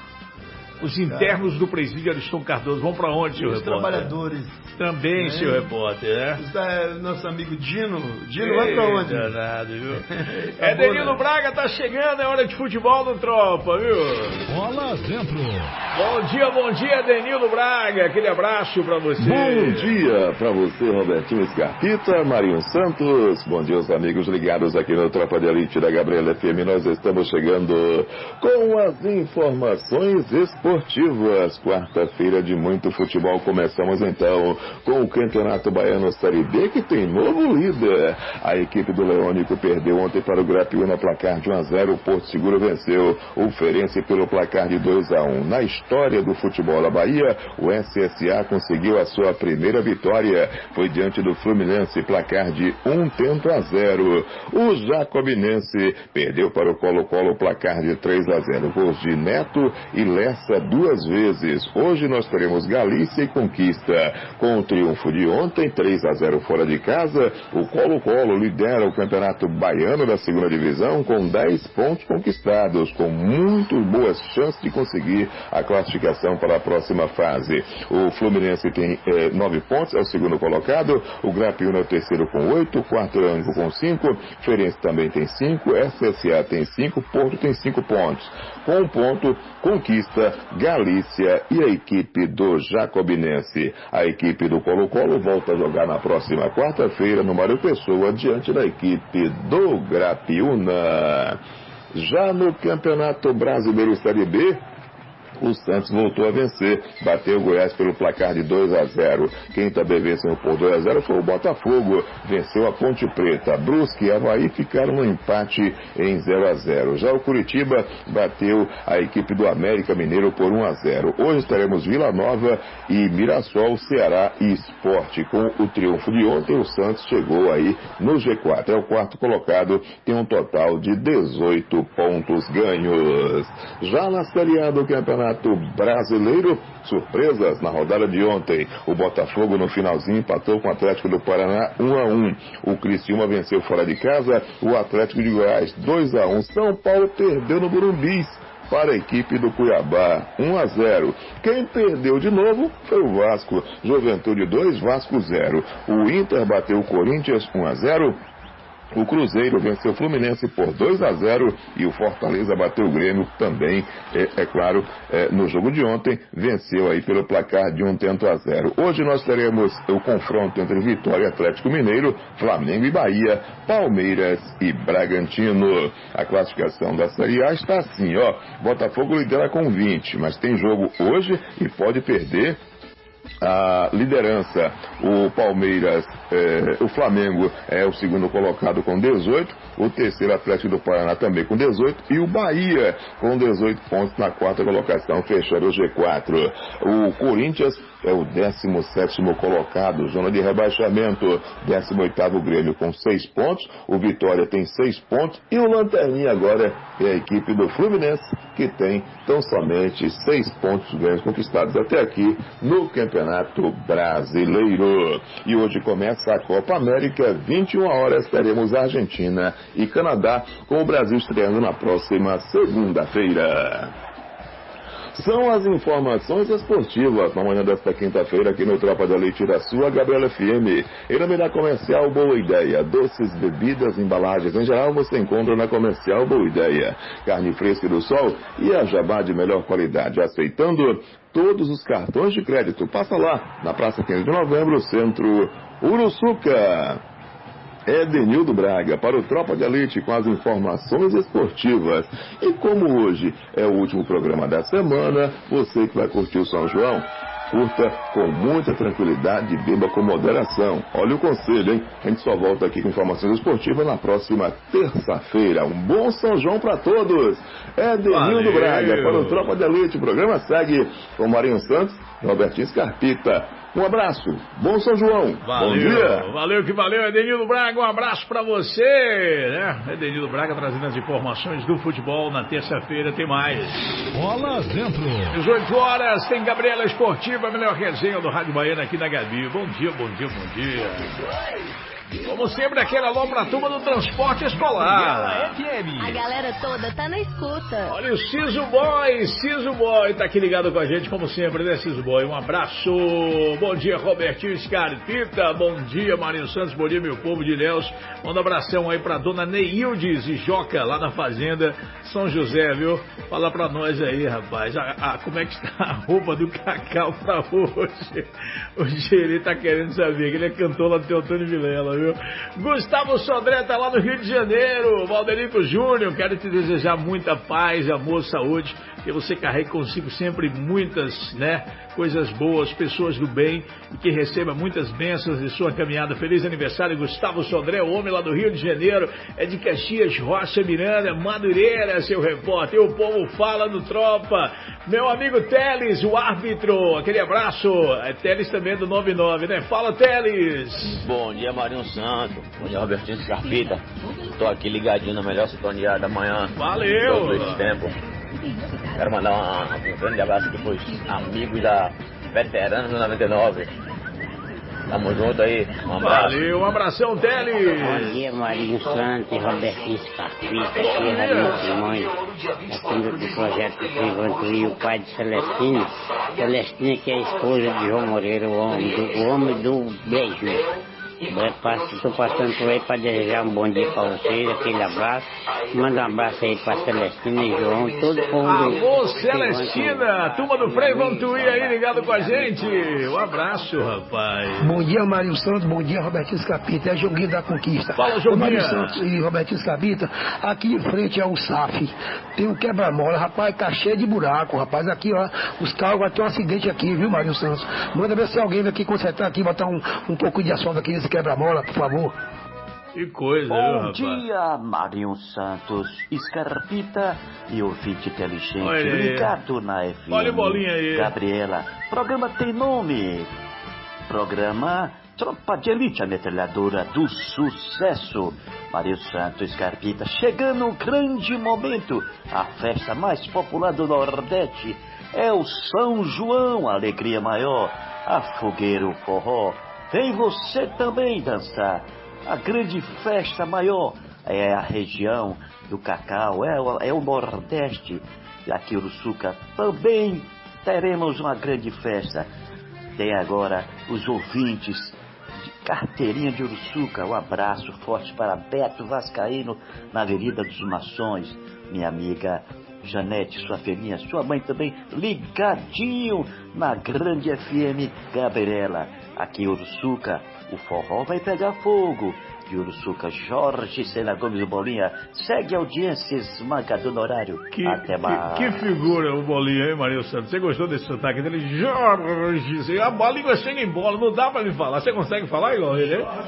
Os internos do presídio Ariston Cardoso vão para onde, senhor Os repórter? trabalhadores. Também, né? Senhor repórter, né? É, nosso amigo Dino. Dino vai para onde? Danado, viu? É, Edenildo Braga tá chegando, é hora de futebol no Tropa, viu? Bola dentro. Bom dia, bom dia, Denildo Braga. Aquele abraço pra você. Bom dia pra você, Robertinho Scarpita, Marinho Santos. Bom dia aos amigos ligados aqui no Tropa de Elite da Gabriela F M. Nós estamos chegando com as informações esportivas. Quarta-feira de muito futebol. Começamos então com o Campeonato Baiano Série B, que tem novo líder. A equipe do Leônico perdeu ontem para o Grapiúna, placar de um a zero. O Porto Seguro venceu o Feirense pelo placar de dois a um. Na história do futebol da Bahia, o S S A conseguiu a sua primeira vitória. Foi diante do Fluminense, placar de um tento a zero. O Jacobinense perdeu para o Colo-Colo, placar de três a zero. Gols de Neto e Lessa duas vezes. Hoje nós teremos Galícia e Conquista. Com o triunfo de ontem, três a zero fora de casa, o Colo-Colo lidera o Campeonato Baiano da segunda divisão com dez pontos conquistados, com muito boas chances de conseguir a classificação para a próxima fase. O Fluminense tem eh, nove pontos, é o segundo colocado. O Grapiúna é o terceiro com oito, o quarto Leônico com cinco, Feirense também tem cinco, S S A tem cinco, Porto tem cinco pontos. Com um ponto, Conquista, Galícia e a equipe do Jacobinense. A equipe do Colo-Colo volta a jogar na próxima quarta-feira no Mário Pessoa, diante da equipe do Grapiúna. Já no Campeonato Brasileiro Série B, o Santos voltou a vencer, bateu o Goiás pelo placar de dois a zero. Quem também venceu por dois a zero foi o Botafogo, venceu a Ponte Preta. Brusque e Avaí ficaram no empate em zero a zero. Já o Curitiba bateu a equipe do América Mineiro por um a zero. Hoje teremos Vila Nova e Mirassol, Ceará e Sport. Com o triunfo de ontem, o Santos chegou aí no G quatro. É o quarto colocado, tem um total de dezoito pontos ganhos. Já na Série A do Campeonato Brasileiro, surpresas na rodada de ontem. O Botafogo no finalzinho empatou com o Atlético do Paraná um a um. O Criciúma venceu fora de casa o Atlético de Goiás dois a um. São Paulo perdeu no Morumbi para a equipe do Cuiabá um a zero. Quem perdeu de novo foi o Vasco. Juventude dois, Vasco zero. O Inter bateu o Corinthians um a zero. O Cruzeiro venceu o Fluminense por dois a zero e o Fortaleza bateu o Grêmio também, é, é claro, é, no jogo de ontem, venceu aí pelo placar de um tento a zero. Hoje nós teremos o confronto entre Vitória e Atlético Mineiro, Flamengo e Bahia, Palmeiras e Bragantino. A classificação da Série A está assim, ó, Botafogo lidera com vinte, mas tem jogo hoje e pode perder a liderança. O Palmeiras, é, o Flamengo é o segundo colocado com dezoito, o terceiro Atlético do Paraná também com dezoito e o Bahia com dezoito pontos na quarta colocação, fechando o G quatro. O Corinthians é o décimo sétimo colocado, zona de rebaixamento, décimo oitavo Grêmio com seis pontos, o Vitória tem seis pontos e o Lanterninha agora é a equipe do Fluminense, que tem tão somente seis pontos ganhos conquistados até aqui no Campeonato Brasileiro. E hoje começa a Copa América, vinte e uma horas teremos a Argentina e Canadá, com o Brasil estreando na próxima segunda-feira. São as informações esportivas na manhã desta quinta-feira aqui no Tropa de Elite da sua Gabriela F M. Em nome da Comercial Boa Ideia, doces, bebidas, embalagens em geral você encontra na Comercial Boa Ideia. Carne fresca do sol e a jabá de melhor qualidade, aceitando todos os cartões de crédito. Passa lá, na Praça quinze de Novembro, Centro Uruçuca. É Denildo Braga para o Tropa de Elite com as informações esportivas. E como hoje é o último programa da semana, você que vai curtir o São João, curta com muita tranquilidade e beba com moderação. Olha o conselho, hein? A gente só volta aqui com informações esportivas na próxima terça-feira. Um bom São João para todos. É Denildo Braga para o Tropa de Elite. O programa segue com Marinho Santos e Robertinho Scarpita. Um abraço, bom São João, valeu, bom dia. Valeu que valeu, Edenildo Braga, um abraço pra você, né? Edenildo Braga trazendo as informações do futebol na terça-feira, tem mais. Bola dentro. dezoito horas, tem Gabriela Esportiva, a melhor resenha do Rádio Baiana aqui na Gabi. Bom dia, bom dia, bom dia. Como sempre, aquele alô pra turma do transporte escolar. A galera toda tá na escuta. Olha o Ciso Boy, Ciso Boy tá aqui ligado com a gente, como sempre, né, Ciso Boy? Um abraço. Bom dia, Robertinho Scarpita. Bom dia, Marinho Santos. Bom dia, meu povo de Ilhéus. Manda um abração aí pra dona Neildes e Joca, lá na fazenda São José, viu? Fala pra nós aí, rapaz. A, a, como é que está a roupa do Cacau pra hoje? O Gerê tá querendo saber, que ele é cantor lá do Teotônio Vilela, viu? Gustavo Sodré tá lá no Rio de Janeiro. Valderico Júnior, quero te desejar muita paz, amor, saúde, que você carregue consigo sempre muitas, né, coisas boas, pessoas do bem, e que receba muitas bênçãos de sua caminhada. Feliz aniversário, Gustavo Sodré, o homem lá do Rio de Janeiro, é de Caxias, Rocha, Miranda, Madureira, seu repórter. O povo fala no Tropa. Meu amigo Teles, o árbitro, aquele abraço. É Teles também do noventa e nove, né? Fala, Teles. Bom dia, Marinho Santos. Bom dia, Robertinho Scarpita. Tô aqui ligadinho na melhor sintonia da manhã. Valeu. Todos esse tempo. Quero mandar uma, um grande abraço aqui pros amigos da Veteranos do noventa e nove. Tamo junto aí, um abraço. Valeu, um abração, Teles. Bom dia, Marinho Santos e Robertinho Scarpita, aqui é Radinho Simões, aqui do projeto Privando e o pai de Celestino. Celestino, que é a esposa de João Moreira, o homem do, o homem do beijo. Estou passando por aí para desejar um bom dia para vocês, aquele abraço. Manda um abraço aí para Celestina e João, todo o povo. Alô, Celestina, turma do Frei Vantuí aí ligado com a gente. Um abraço, rapaz. Bom dia, Marinho Santos, bom dia, Robertinho Scarpita, é Joguinho da Conquista. Fala, Joguinho. Marinho Santos e Robertinho Scarpita, aqui em frente é o S A F, tem um quebra-mola, rapaz, tá cheio de buraco, rapaz, aqui ó, os carros vai ter um acidente aqui, viu, Marinho Santos? Manda ver se alguém aqui consertar aqui, botar um, um pouco de asfalto aqui nesse quebra-mola, por favor. Que coisa, bom viu, rapaz? Bom dia, Marinho Santos, Scarpita e ouvinte inteligente ligado na F M. Olha a bolinha aí. Gabriela, programa tem nome. Programa Tropa de Elite, a metralhadora do sucesso. Marinho Santos, Scarpita, chegando um grande momento. A festa mais popular do Nordeste é o São João, a alegria maior. A fogueira, o forró. Vem você também dançar. A grande festa maior é a região do Cacau, é o, é o Nordeste. E aqui em Uruçuca também teremos uma grande festa. Tem agora os ouvintes de carteirinha de Uruçuca. Um abraço forte para Beto Vascaíno, na Avenida dos Maçons. Minha amiga Janete, sua filhinha, sua mãe também, ligadinho na grande F M Gabriela. Aqui em Uruçuca, o forró vai pegar fogo. De Uruçuca, Jorge Sena Gomes do Bolinha. Segue a audiência esmagador no horário. Que, Até mais. Que, que figura o Bolinha, hein, Marinho Santos? Você gostou desse sotaque dele? Jorge, a bola língua chega em bola, não dá pra me falar. Você consegue falar igual ele, hein?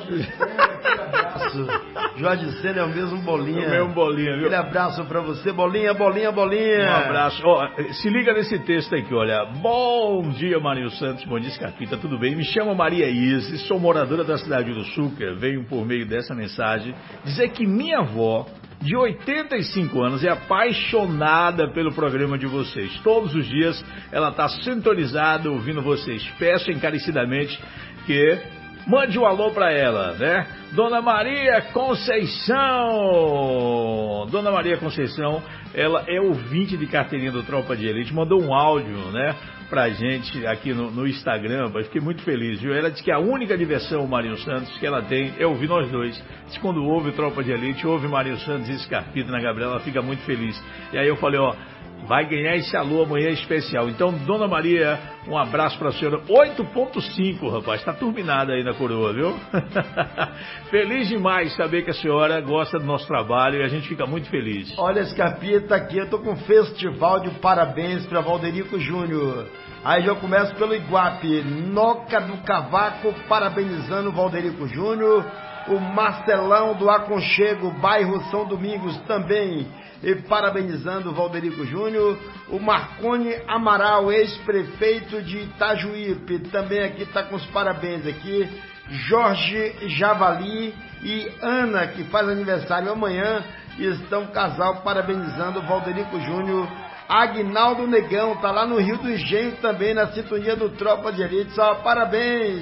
Jorge Sena é o mesmo Bolinha. É o mesmo Bolinha, viu? Aquele abraço pra você, Bolinha, Bolinha, Bolinha. Um abraço. Ó, se liga nesse texto aqui, olha. Bom dia, Marinho Santos. Bom dia, Scarpita. Tudo bem? Me chamo Maria Isis, sou moradora da cidade de Uruçuca. Venho por meio dessa mensagem dizer que minha avó, de oitenta e cinco anos, é apaixonada pelo programa de vocês. Todos os dias ela está sintonizada ouvindo vocês. Peço encarecidamente que mande um alô para ela, né? Dona Maria Conceição. Dona Maria Conceição, ela é ouvinte de carteirinha do Tropa de Elite, mandou um áudio, né, pra gente aqui no, no Instagram. Eu fiquei muito feliz, viu? Ela disse que a única diversão, Marinho Santos, que ela tem é ouvir nós dois. Diz que quando ouve o Tropa de Elite, ouve Marinho Santos e Scarpita na Gabriela, ela fica muito feliz. E aí eu falei, ó, vai ganhar esse alô amanhã especial. Então, Dona Maria, um abraço pra senhora. oito ponto cinco, rapaz, tá turbinada aí na coroa, viu? Feliz demais saber que a senhora gosta do nosso trabalho e a gente fica muito feliz. Olha, Scarpita, aqui eu tô com um festival de parabéns pra Valderico Júnior. Aí já começo pelo Iguape, Noca do Cavaco, parabenizando o Valderico Júnior. O Marcelão do Aconchego, bairro São Domingos, também e parabenizando o Valderico Júnior. O Marcone Amaral, ex-prefeito de Itajuípe, também aqui está com os parabéns aqui. Jorge Javali e Ana, que faz aniversário amanhã, estão casal parabenizando o Valderico Júnior. Agnaldo Negão, tá lá no Rio do Engenho também, na sintonia do Tropa de Elite, só parabéns.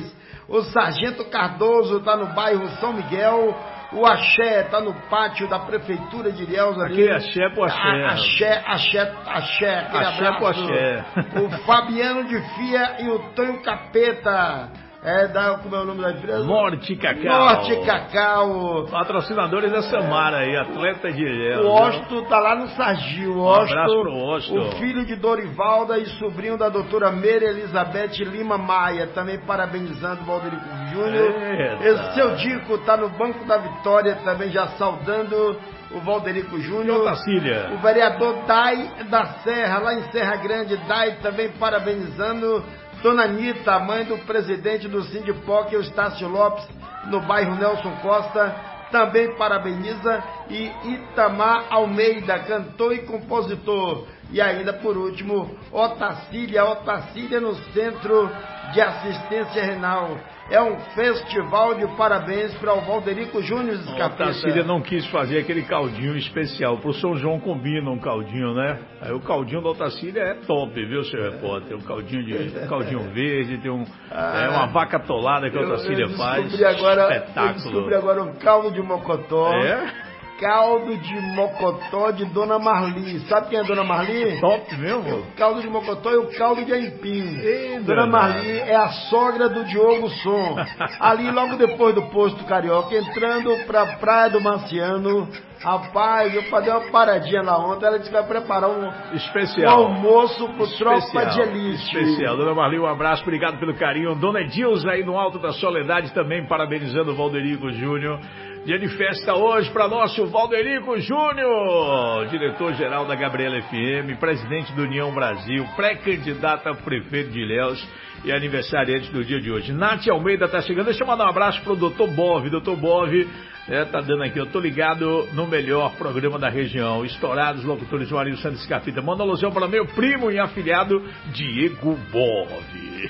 O Sargento Cardoso está no bairro São Miguel. O Axé está no pátio da Prefeitura de Ilhéus. Aquele axé pro axé. A, axé, axé, axé. Axé pro axé. O Fabiano de Fia e o Tonho Capeta. É, dá, como é o nome da empresa? Norte Cacau. Norte Cacau. Patrocinadores da Samara aí, atleta de Ilhéus. O Osto tá lá no Sargil. O Um abraço pro Osto. O filho de Dorivalda e sobrinho da doutora Meire Elizabeth Lima Maia, também parabenizando o Valderico Júnior. Esse seu Dico tá no Banco da Vitória, também já saudando o Valderico Júnior. Otacília. O vereador Dai da Serra, lá em Serra Grande, Dai também parabenizando Dona Anitta, mãe do presidente do Sindipoc, Eustácio Lopes, no bairro Nelson Costa, também parabeniza. E Itamar Almeida, cantor e compositor. E ainda, por último, Otacília, Otacília no Centro de Assistência Renal. É um festival de parabéns para o Valderico Júnior Scarpita. A Otacília não quis fazer aquele caldinho especial. Pro São João combina um caldinho, né? Aí o caldinho da Otacília é top, viu, seu repórter? Um caldinho, de, um caldinho verde, tem um, ah, é uma vaca atolada que a Otacília faz. Agora, espetáculo. Eu descobri agora um caldo de mocotó. É? Caldo de mocotó de Dona Marli. Sabe quem é Dona Marli? Top mesmo. O caldo de mocotó e o caldo de aipim. Ei, Dona Dona Marli é a sogra do Diogo Som. Ali logo depois do posto Carioca, entrando pra Praia do Marciano. Rapaz, eu falei uma paradinha lá ontem. Ela disse que vai preparar um, especial. um almoço pro especial. Tropa de Elite. Especial. Dona Marli, um abraço, obrigado pelo carinho. Dona Edilza aí no Alto da Soledade também parabenizando o Valderico Júnior. Dia de festa hoje para nosso Valderico Júnior, diretor-geral da Gabriela F M, presidente do União Brasil, pré-candidato a prefeito de Ilhéus e aniversariante do dia de hoje. Nath Almeida tá chegando. Deixa eu mandar um abraço pro doutor Bove. doutor Bove, é, tá dando aqui, eu tô ligado no melhor programa da região. Estourados locutores Marinho Santos Escafita. Manda um alusão para meu primo e afilhado Diego Bove.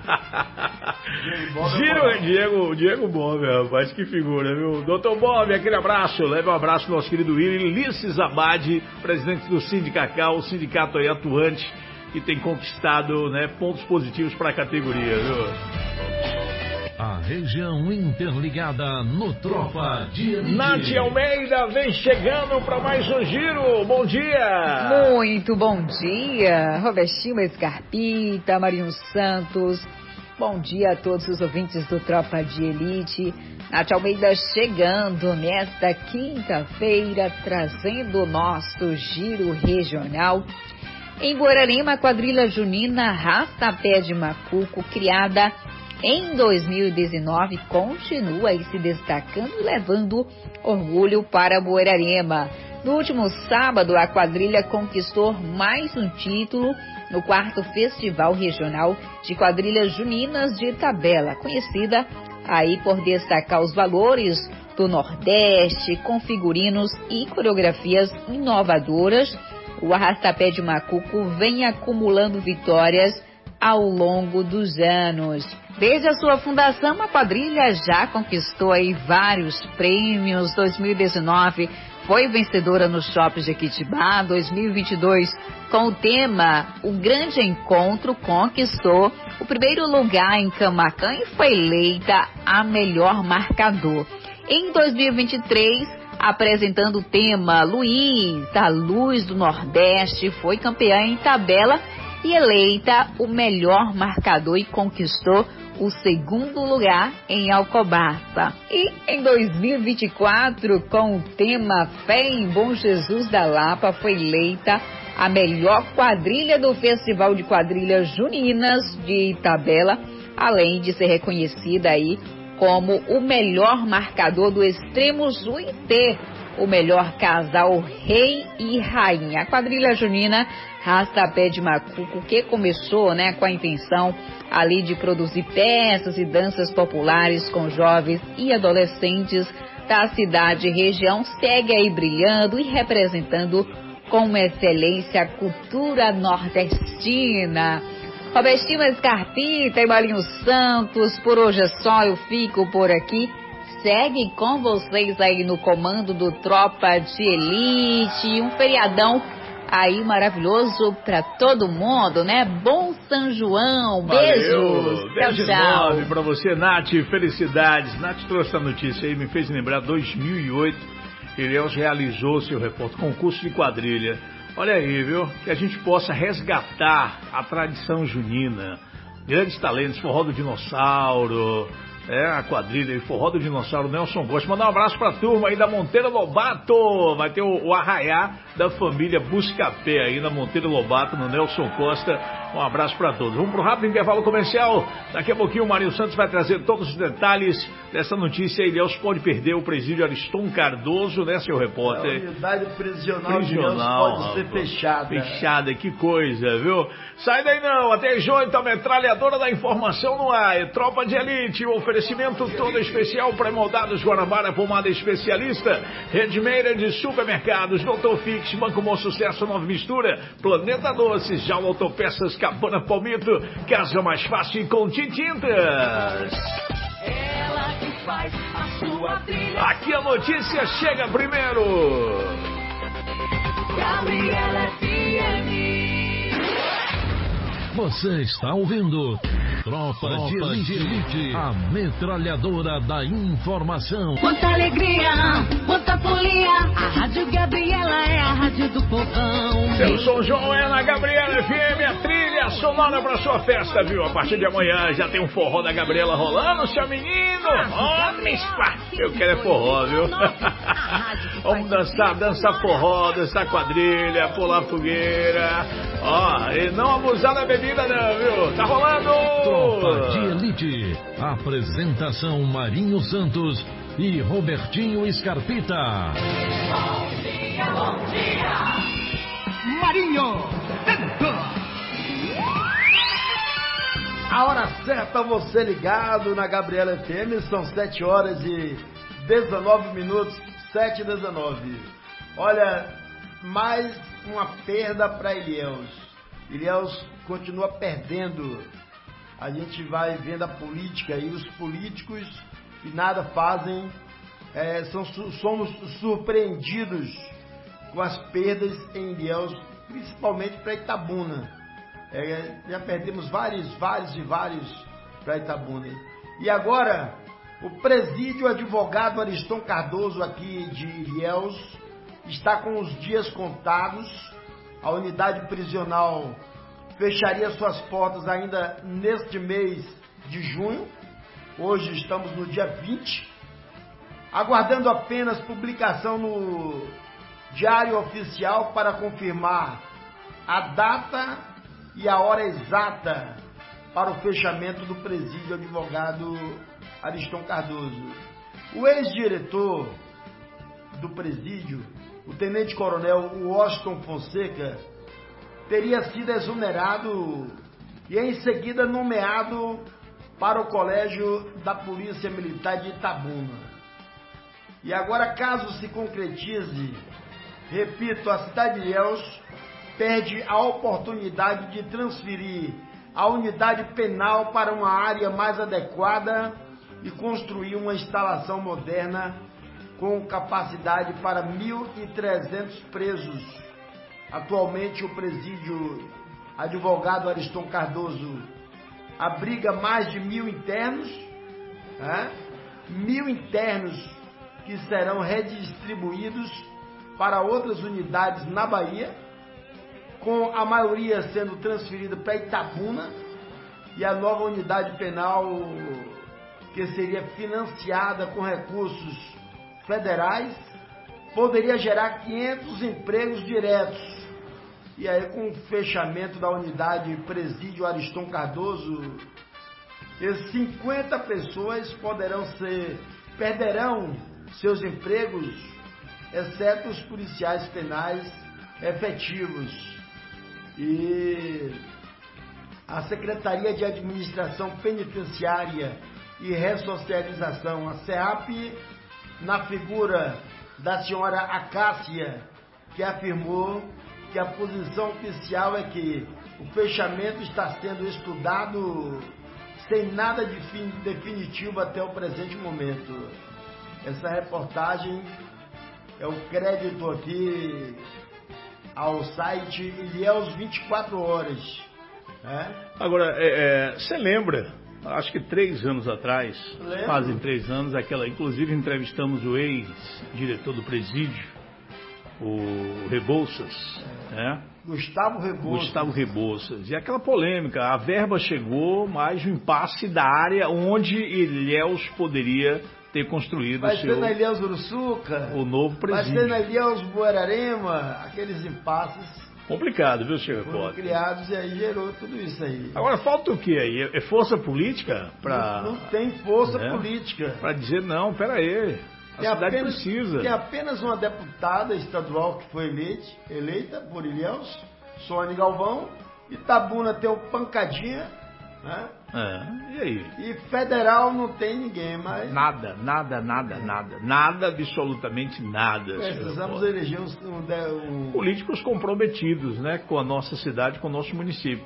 Giro, Diego, Diego Bove, rapaz, que figura, viu? doutor Bove, aquele abraço. Leve um abraço pro nosso querido Willy Lices Abad, presidente do Sindicacau, o sindicato aí atuante, que tem conquistado, né, pontos positivos para a categoria, viu? A região interligada no Tropa de Elite. Nath Almeida vem chegando para mais um giro. Bom dia. Muito bom dia. Robertinho Scarpita, Marinho Santos. Bom dia a todos os ouvintes do Tropa de Elite. Nath Almeida chegando nesta quinta-feira, trazendo o nosso giro regional. Em Guararema, a quadrilha junina Rastapé de Macuco, criada em dois mil e dezenove, continua aí se destacando e levando orgulho para Guararema. No último sábado, a quadrilha conquistou mais um título no quarto Festival Regional de Quadrilhas Juninas de Itabela, conhecida aí por destacar os valores do Nordeste, com figurinos e coreografias inovadoras. O Arrastapé de Macuco vem acumulando vitórias ao longo dos anos. Desde a sua fundação, a quadrilha já conquistou aí vários prêmios. dois mil e dezenove foi vencedora no Shopping Jequitibá. dois mil e vinte e dois, com o tema O Grande Encontro, conquistou o primeiro lugar em Camaquã e foi eleita a melhor marcador. Em dois mil e vinte e três, apresentando o tema Luiz, a Luz do Nordeste, foi campeã em Itabela e eleita o melhor marcador e conquistou o segundo lugar em Alcobaça. E em dois mil e vinte e quatro, com o tema Fé em Bom Jesus da Lapa, foi eleita a melhor quadrilha do Festival de Quadrilhas Juninas de Itabela, além de ser reconhecida aí como o melhor marcador do Extremo Juité, o melhor casal rei e rainha. A quadrilha junina Rastapé de Macuco, que começou, né, com a intenção ali de produzir peças e danças populares com jovens e adolescentes da cidade e região, segue aí brilhando e representando com excelência a cultura nordestina. Robertinho Scarpita e Marinho Santos, por hoje é só, eu fico por aqui. Segue com vocês aí no comando do Tropa de Elite, um feriadão aí maravilhoso pra todo mundo, né? Bom São João, beijos. Beijo Tchau, tchau. enorme pra você, Nath, felicidades. Nath trouxe essa notícia aí, me fez lembrar dois mil e oito, Ilhéus realizou seu repórter concurso de quadrilha. Olha aí, viu? Que a gente possa resgatar a tradição junina. Grandes talentos, forró do dinossauro, é, a quadrilha e forró do dinossauro, Nelson Gosta. Mandar um abraço pra turma aí da Monteiro Lobato. Vai ter o, o arraiá da família Buscapé aí na Monteiro Lobato, no Nelson Costa. Um abraço pra todos. Vamos pro rápido intervalo comercial. Daqui a pouquinho o Mário Santos vai trazer todos os detalhes dessa notícia. Ilhéus pode perder o presídio Ariston Cardoso, né, seu repórter? A unidade prisional, prisional pode ser fechada. Fechada, que coisa, viu? Sai daí não, até às oito, a metralhadora da informação no ar. É Tropa de Elite, o oferecimento todo especial para moldados Guanabara, pomada especialista, Redmeira de supermercados, Doutor Fix, Banco Bom Sucesso, Nova Mistura, Planeta Doces, já Autopeças, Cabana Palmito, Casa Mais Fácil e Conti Tintas. Ela que faz a sua trilha. Aqui a notícia chega primeiro. Gabriela F M. Você está ouvindo Tropa, Tropa de Elite, Elite, a metralhadora da informação. Quanta alegria, quanta folia, a Rádio Gabriela é a rádio do povão. Eu sou o João, é na Gabriela F M, a trilha sonora pra sua festa, viu? A partir de amanhã já tem um forró da Gabriela rolando, seu menino. Homens, eu quero é forró, viu? Vamos dançar, dançar forró, dançar quadrilha, pular fogueira. Ó, e não abusar da bebida não, viu? Tá rolando! Tropa de Elite. Apresentação Marinho Santos e Robertinho Scarpita. Bom dia, bom dia! Marinho! A hora certa, você ligado na Gabriela F M, são sete horas e dezenove minutos, sete e dezenove. Olha, mais uma perda para Ilhéus. Ilhéus continua perdendo. A gente vai vendo a política e os políticos que nada fazem, é, são, somos surpreendidos com as perdas em Ilhéus, principalmente para Itabuna. É, já perdemos vários, vários e vários para Itabuna. E agora, o presídio advogado Ariston Cardoso aqui de Ilhéus está com os dias contados. A unidade prisional fecharia suas portas ainda neste mês de junho. Hoje estamos no dia vinte, aguardando apenas publicação no Diário Oficial para confirmar a data e a hora exata para o fechamento do presídio advogado Ariston Cardoso. O ex-diretor do presídio, o tenente-coronel Washington Fonseca, teria sido exonerado e em seguida nomeado para o colégio da Polícia Militar de Itabuna. E agora, caso se concretize, repito, a cidade de Ilhéus perde a oportunidade de transferir a unidade penal para uma área mais adequada e construir uma instalação moderna com capacidade para mil e trezentos presos. Atualmente, o presídio advogado Ariston Cardoso abriga mais de mil internos, né? mil internos que serão redistribuídos para outras unidades na Bahia, com a maioria sendo transferida para Itabuna, e a nova unidade penal, que seria financiada com recursos federais, poderia gerar quinhentos empregos diretos. E aí, com o fechamento da unidade presídio Ariston Cardoso, cinquenta pessoas poderão ser, perderão seus empregos, exceto os policiais penais efetivos. E a Secretaria de Administração Penitenciária e Ressocialização, a SEAP, na figura da senhora Acácia, que afirmou que a posição oficial é que o fechamento está sendo estudado sem nada de fim definitivo até o presente momento. Essa reportagem é o crédito aqui ao site Ilhéus vinte e quatro horas. É? Agora, você é, é, lembra, acho que três anos atrás, Lembro. fazem três anos, aquela, inclusive entrevistamos o ex-diretor do presídio, o Rebouças, né? Gustavo Rebouças. Gustavo Rebouças. E aquela polêmica, a verba chegou, mas o impasse da área onde Ilhéus poderia ter construído Vai o seu... ser na Ilhéus Uruçuca, o novo presídio. Vai ser na Ilhéus Buerarema, aqueles impasses... Complicado, viu, senhor Foram repórter? criados e aí gerou tudo isso aí. Agora, falta o que aí? É força política? Pra... Não, não tem força né? política. Para dizer, não, pera aí, a tem cidade apenas, precisa. Tem apenas uma deputada estadual que foi eleita, eleita por Ilhéus, Sônia Galvão. Itabuna tem o Pancadinha, né? É, e aí? E federal não tem ninguém mais. Nada, nada, nada, nada. Nada, absolutamente nada. Precisamos eleger um, um... políticos comprometidos, né, com a nossa cidade, com o nosso município.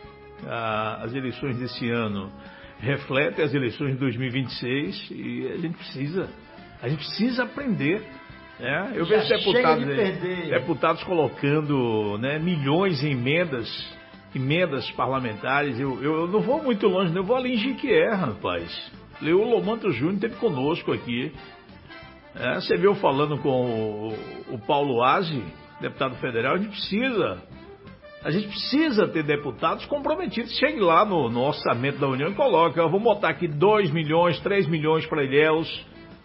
Ah, as eleições desse ano refletem as eleições de dois mil e vinte e seis e a gente precisa, a gente precisa aprender. Né? Eu Já vejo deputados, de aí, deputados colocando, né, milhões em emendas. emendas parlamentares, eu, eu não vou muito longe, eu vou ali em Jiquié, rapaz. Leo Lomanto Júnior esteve conosco aqui. É, você viu falando com o, o Paulo Aze, deputado federal, a gente precisa, a gente precisa ter deputados comprometidos. Chegue lá no, no orçamento da União e coloque, eu vou botar aqui dois milhões, três milhões para Ilhéus.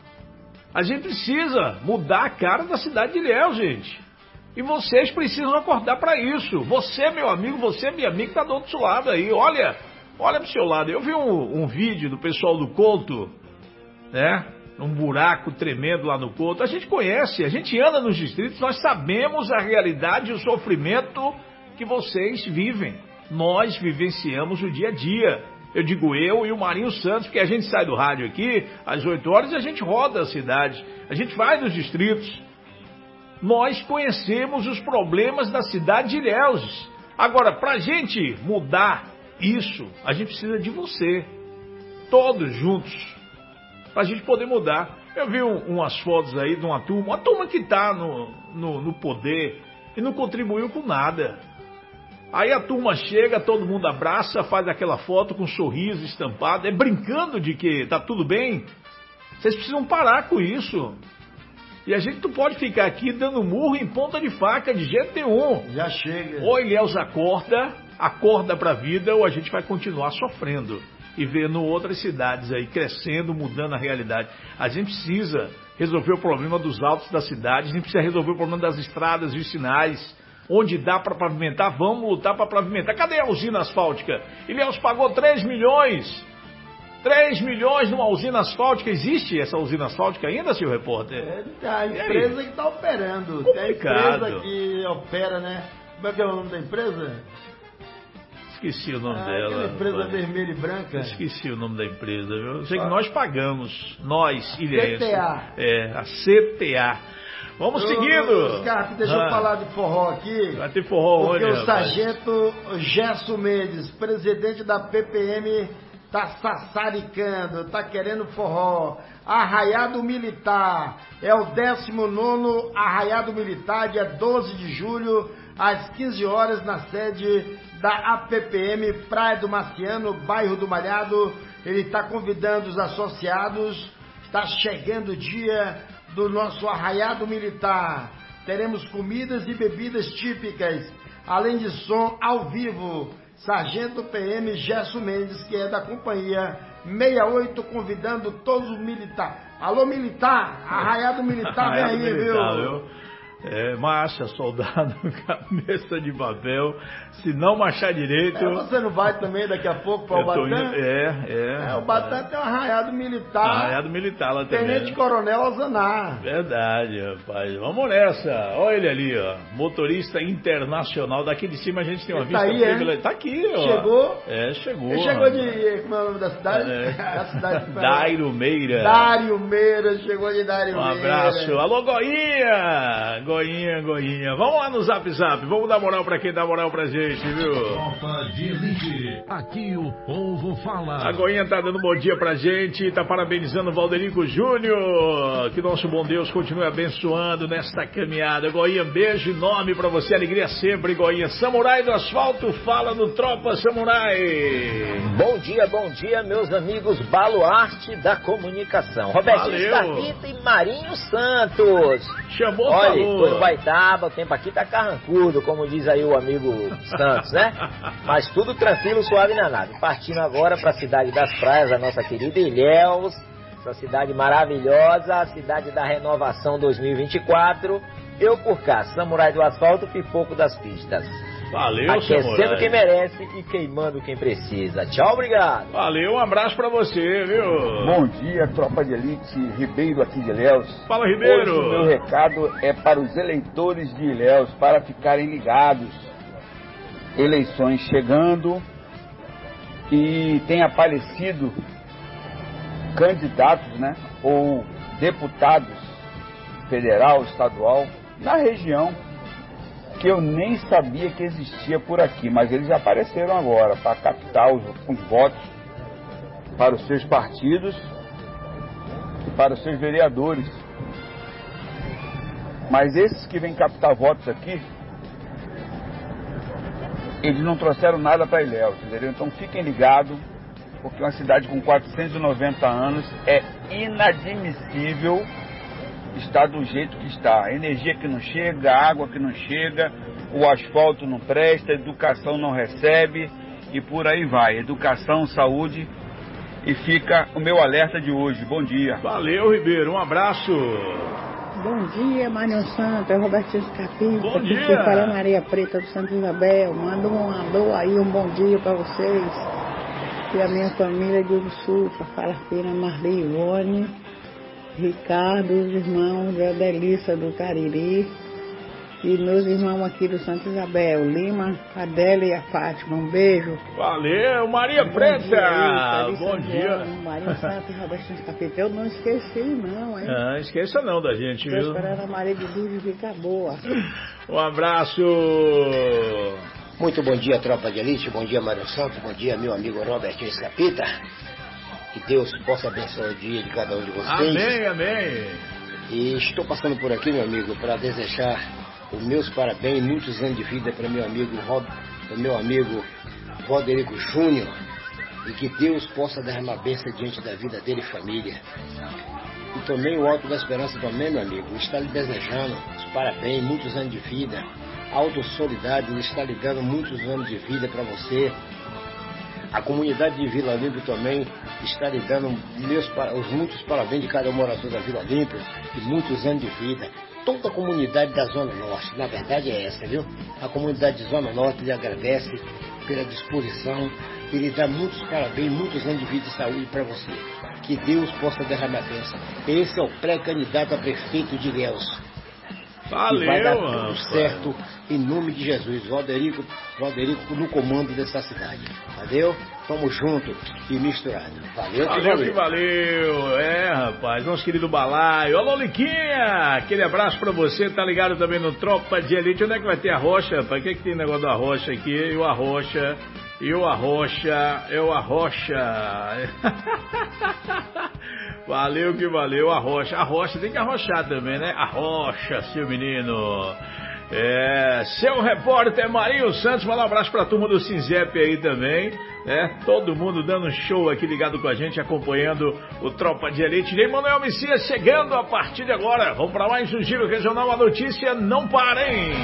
A gente precisa mudar a cara da cidade de Ilhéus, gente. E vocês precisam acordar para isso. Você, meu amigo, você, minha amiga, está do outro lado aí. Olha, olha pro seu lado. Eu vi um, um vídeo do pessoal do Couto, né? Um buraco tremendo lá no Couto. A gente conhece, a gente anda nos distritos, nós sabemos a realidade e o sofrimento que vocês vivem. Nós vivenciamos o dia a dia. Eu digo eu e o Marinho Santos, porque a gente sai do rádio aqui às oito horas e a gente roda a cidade. A gente vai nos distritos. Nós conhecemos os problemas da cidade de Ilhéus. Agora, para a gente mudar isso, a gente precisa de você. Todos juntos. Para a gente poder mudar. Eu vi um, umas fotos aí de uma turma, uma turma que está no, no, no poder e não contribuiu com nada. Aí a turma chega, todo mundo abraça, faz aquela foto com um sorriso estampado, é brincando de que tá tudo bem. Vocês precisam parar com isso. E a gente não pode ficar aqui dando murro em ponta de faca de jeito nenhum. Já chega. Ou Ilhéus acorda, acorda pra vida, ou a gente vai continuar sofrendo. E vendo outras cidades aí crescendo, mudando a realidade. A gente precisa resolver o problema dos altos da cidade, a gente precisa resolver o problema das estradas vicinais. Onde dá para pavimentar, vamos lutar para pavimentar. Cadê a usina asfáltica? Ilhéus pagou três milhões. três milhões numa usina asfáltica. Existe essa usina asfáltica ainda, senhor repórter? É a empresa que está operando. Complicado. Tem a empresa que opera, né? Como é que é o nome da empresa? Esqueci o nome ah, dela. Aquela empresa rapaz. vermelha e branca. Esqueci o nome da empresa, viu? Eu sei que nós pagamos. Nós, ilhéenses. C T A. É, a C T A. Vamos seguindo. Scarpe, deixa ah. eu falar de forró aqui. Vai ter forró porque onde, o rapaz? sargento Gerson Mendes, presidente da P P M, tá sassaricando, tá querendo forró. Arraiado Militar, é o décimo nono Arraiado Militar, dia doze de julho, às quinze horas, na sede da A P P M Praia do Marciano, bairro do Malhado. Ele está convidando os associados, está chegando o dia do nosso Arraiado Militar. Teremos comidas e bebidas típicas, além de som ao vivo. Sargento P M Gerson Mendes, que é da companhia sessenta e oito, convidando todos os militares. Alô, militar! Arraiado Militar, vem aí, militar, viu? viu? É, marcha, soldado, cabeça de papel. Se não marchar direito... É, você não vai também daqui a pouco para o Batã? Indo, é, é. É, o Batã é. tem um Arraiado Militar. Arraiado Militar lá também. Tenente Coronel Alzanar. Verdade, rapaz. Vamos nessa. Olha ele ali, ó. Motorista internacional. Daqui de cima a gente tem uma ele vista... Tá, aí, é? tá aqui, ó. Chegou? É, chegou. Ele chegou de... Como é o nome da cidade? É. A cidade de... Dairo Meira. Dário Meira, chegou de Dário um Meira. Um abraço. Alô, Goinha! Goinha, Goinha. Vamos lá no Zap Zap. Vamos dar moral pra quem dá moral pra gente, viu? Tropa de Elite. Aqui o povo fala. A Goinha tá dando bom dia pra gente. Tá parabenizando o Valderico Júnior. Que nosso bom Deus continue abençoando nesta caminhada. Goinha, beijo enorme pra você. Alegria sempre, Goinha. Samurai do Asfalto fala no Tropa Samurai. Bom dia, bom dia, meus amigos baluarte da comunicação. Robertinho Scarpita e Marinho Santos. Chamou, Olha, falou. tô em Guaitaba, o tempo aqui tá carrancudo, como diz aí o amigo Santos, né? Mas tudo tranquilo, suave na nave. Partindo agora para a cidade das praias, a nossa querida Ilhéus, essa cidade maravilhosa, a cidade da renovação dois mil e vinte e quatro. Eu por cá, Samurai do Asfalto, pipoco das pistas. Valeu, aquecendo Samurai. quem merece e queimando quem precisa. Tchau, obrigado. Valeu, um abraço pra você, viu? Bom dia, tropa de elite, Ribeiro aqui de Ilhéus. Fala, Ribeiro. Hoje o meu recado é para os eleitores de Ilhéus, para ficarem ligados. Eleições chegando e tem aparecido candidatos, né, ou deputados federal, estadual, na região, que eu nem sabia que existia por aqui, mas eles já apareceram agora para captar os, os votos para os seus partidos e para os seus vereadores. Mas esses que vêm captar votos aqui, eles não trouxeram nada para Ilhéus, entendeu? Então fiquem ligados, porque uma cidade com quatrocentos e noventa anos é inadmissível está do jeito que está. A energia que não chega, a água que não chega, o asfalto não presta, a educação não recebe e por aí vai. Educação, saúde, e fica o meu alerta de hoje. Bom dia. Valeu, Ribeiro. Um abraço. Bom dia, Mário Santos, é Robertinho Scarpita. Bom Aqui dia. quem fala é Maria Preta do Santo Isabel. Manda um alô aí, um bom dia para vocês. E a minha família de Uruçu, fala Feira, Marli, Ivone, Ricardo, os irmãos da Delícia do Cariri e meus irmãos aqui do Santa Isabel, Lima, Adélia e a Fátima. Um beijo. Valeu, Maria Bom Preta. dia, Bom dia. Maria Santos e Robertinho Scarpita. Eu não esqueci não, hein? Não esqueça não da gente, Estou viu? esperando a Maria de Luz ficar boa. Um abraço. Muito bom dia, tropa de elite. Bom dia, Mário Santos. Bom dia, meu amigo Robertinho Scarpita. Que Deus possa abençoar o dia de cada um de vocês. Amém, amém. E estou passando por aqui, meu amigo, para desejar os meus parabéns, muitos anos de vida para meu amigo Rob, para meu amigo Valderico Júnior, e que Deus possa derramar bênção diante da vida dele e família. E também o Alto da Esperança também, meu amigo, está lhe desejando os parabéns, muitos anos de vida. Alto Solidário está lhe dando muitos anos de vida para você. A comunidade de Vila Limpa também está lhe dando meus, os muitos parabéns de cada morador da Vila Limpa e muitos anos de vida. Toda a comunidade da Zona Norte, na verdade é essa, viu? A comunidade de Zona Norte lhe agradece pela disposição e lhe dá muitos parabéns, muitos anos de vida e saúde para você. Que Deus possa derramar bênção. Esse é o pré-candidato a prefeito de Ilhéus. Valeu, e vai dar tudo rapaz. certo em nome de Jesus. Valderico, Valderico no comando dessa cidade. Valeu? Tamo junto e misturado. Valeu, que Valeu, valeu. que valeu. É, rapaz, nosso querido Balaio. Alô, Liquinha, aquele abraço pra você. Tá ligado também no Tropa de Elite. Onde é que vai ter a rocha, rapaz? O que é que tem negócio da rocha aqui? E o arrocha, e o arrocha, eu arrocha. Valeu que valeu, a rocha. A rocha tem que arrochar também, né? A rocha, seu menino. É, seu repórter Marinho Santos, mandar um abraço pra turma do Cinzep aí também, né? Todo mundo dando um show aqui ligado com a gente, acompanhando o Tropa de Elite. E Manuel Messias chegando a partir de agora. Vamos pra mais um Giro Regional, a notícia não parem.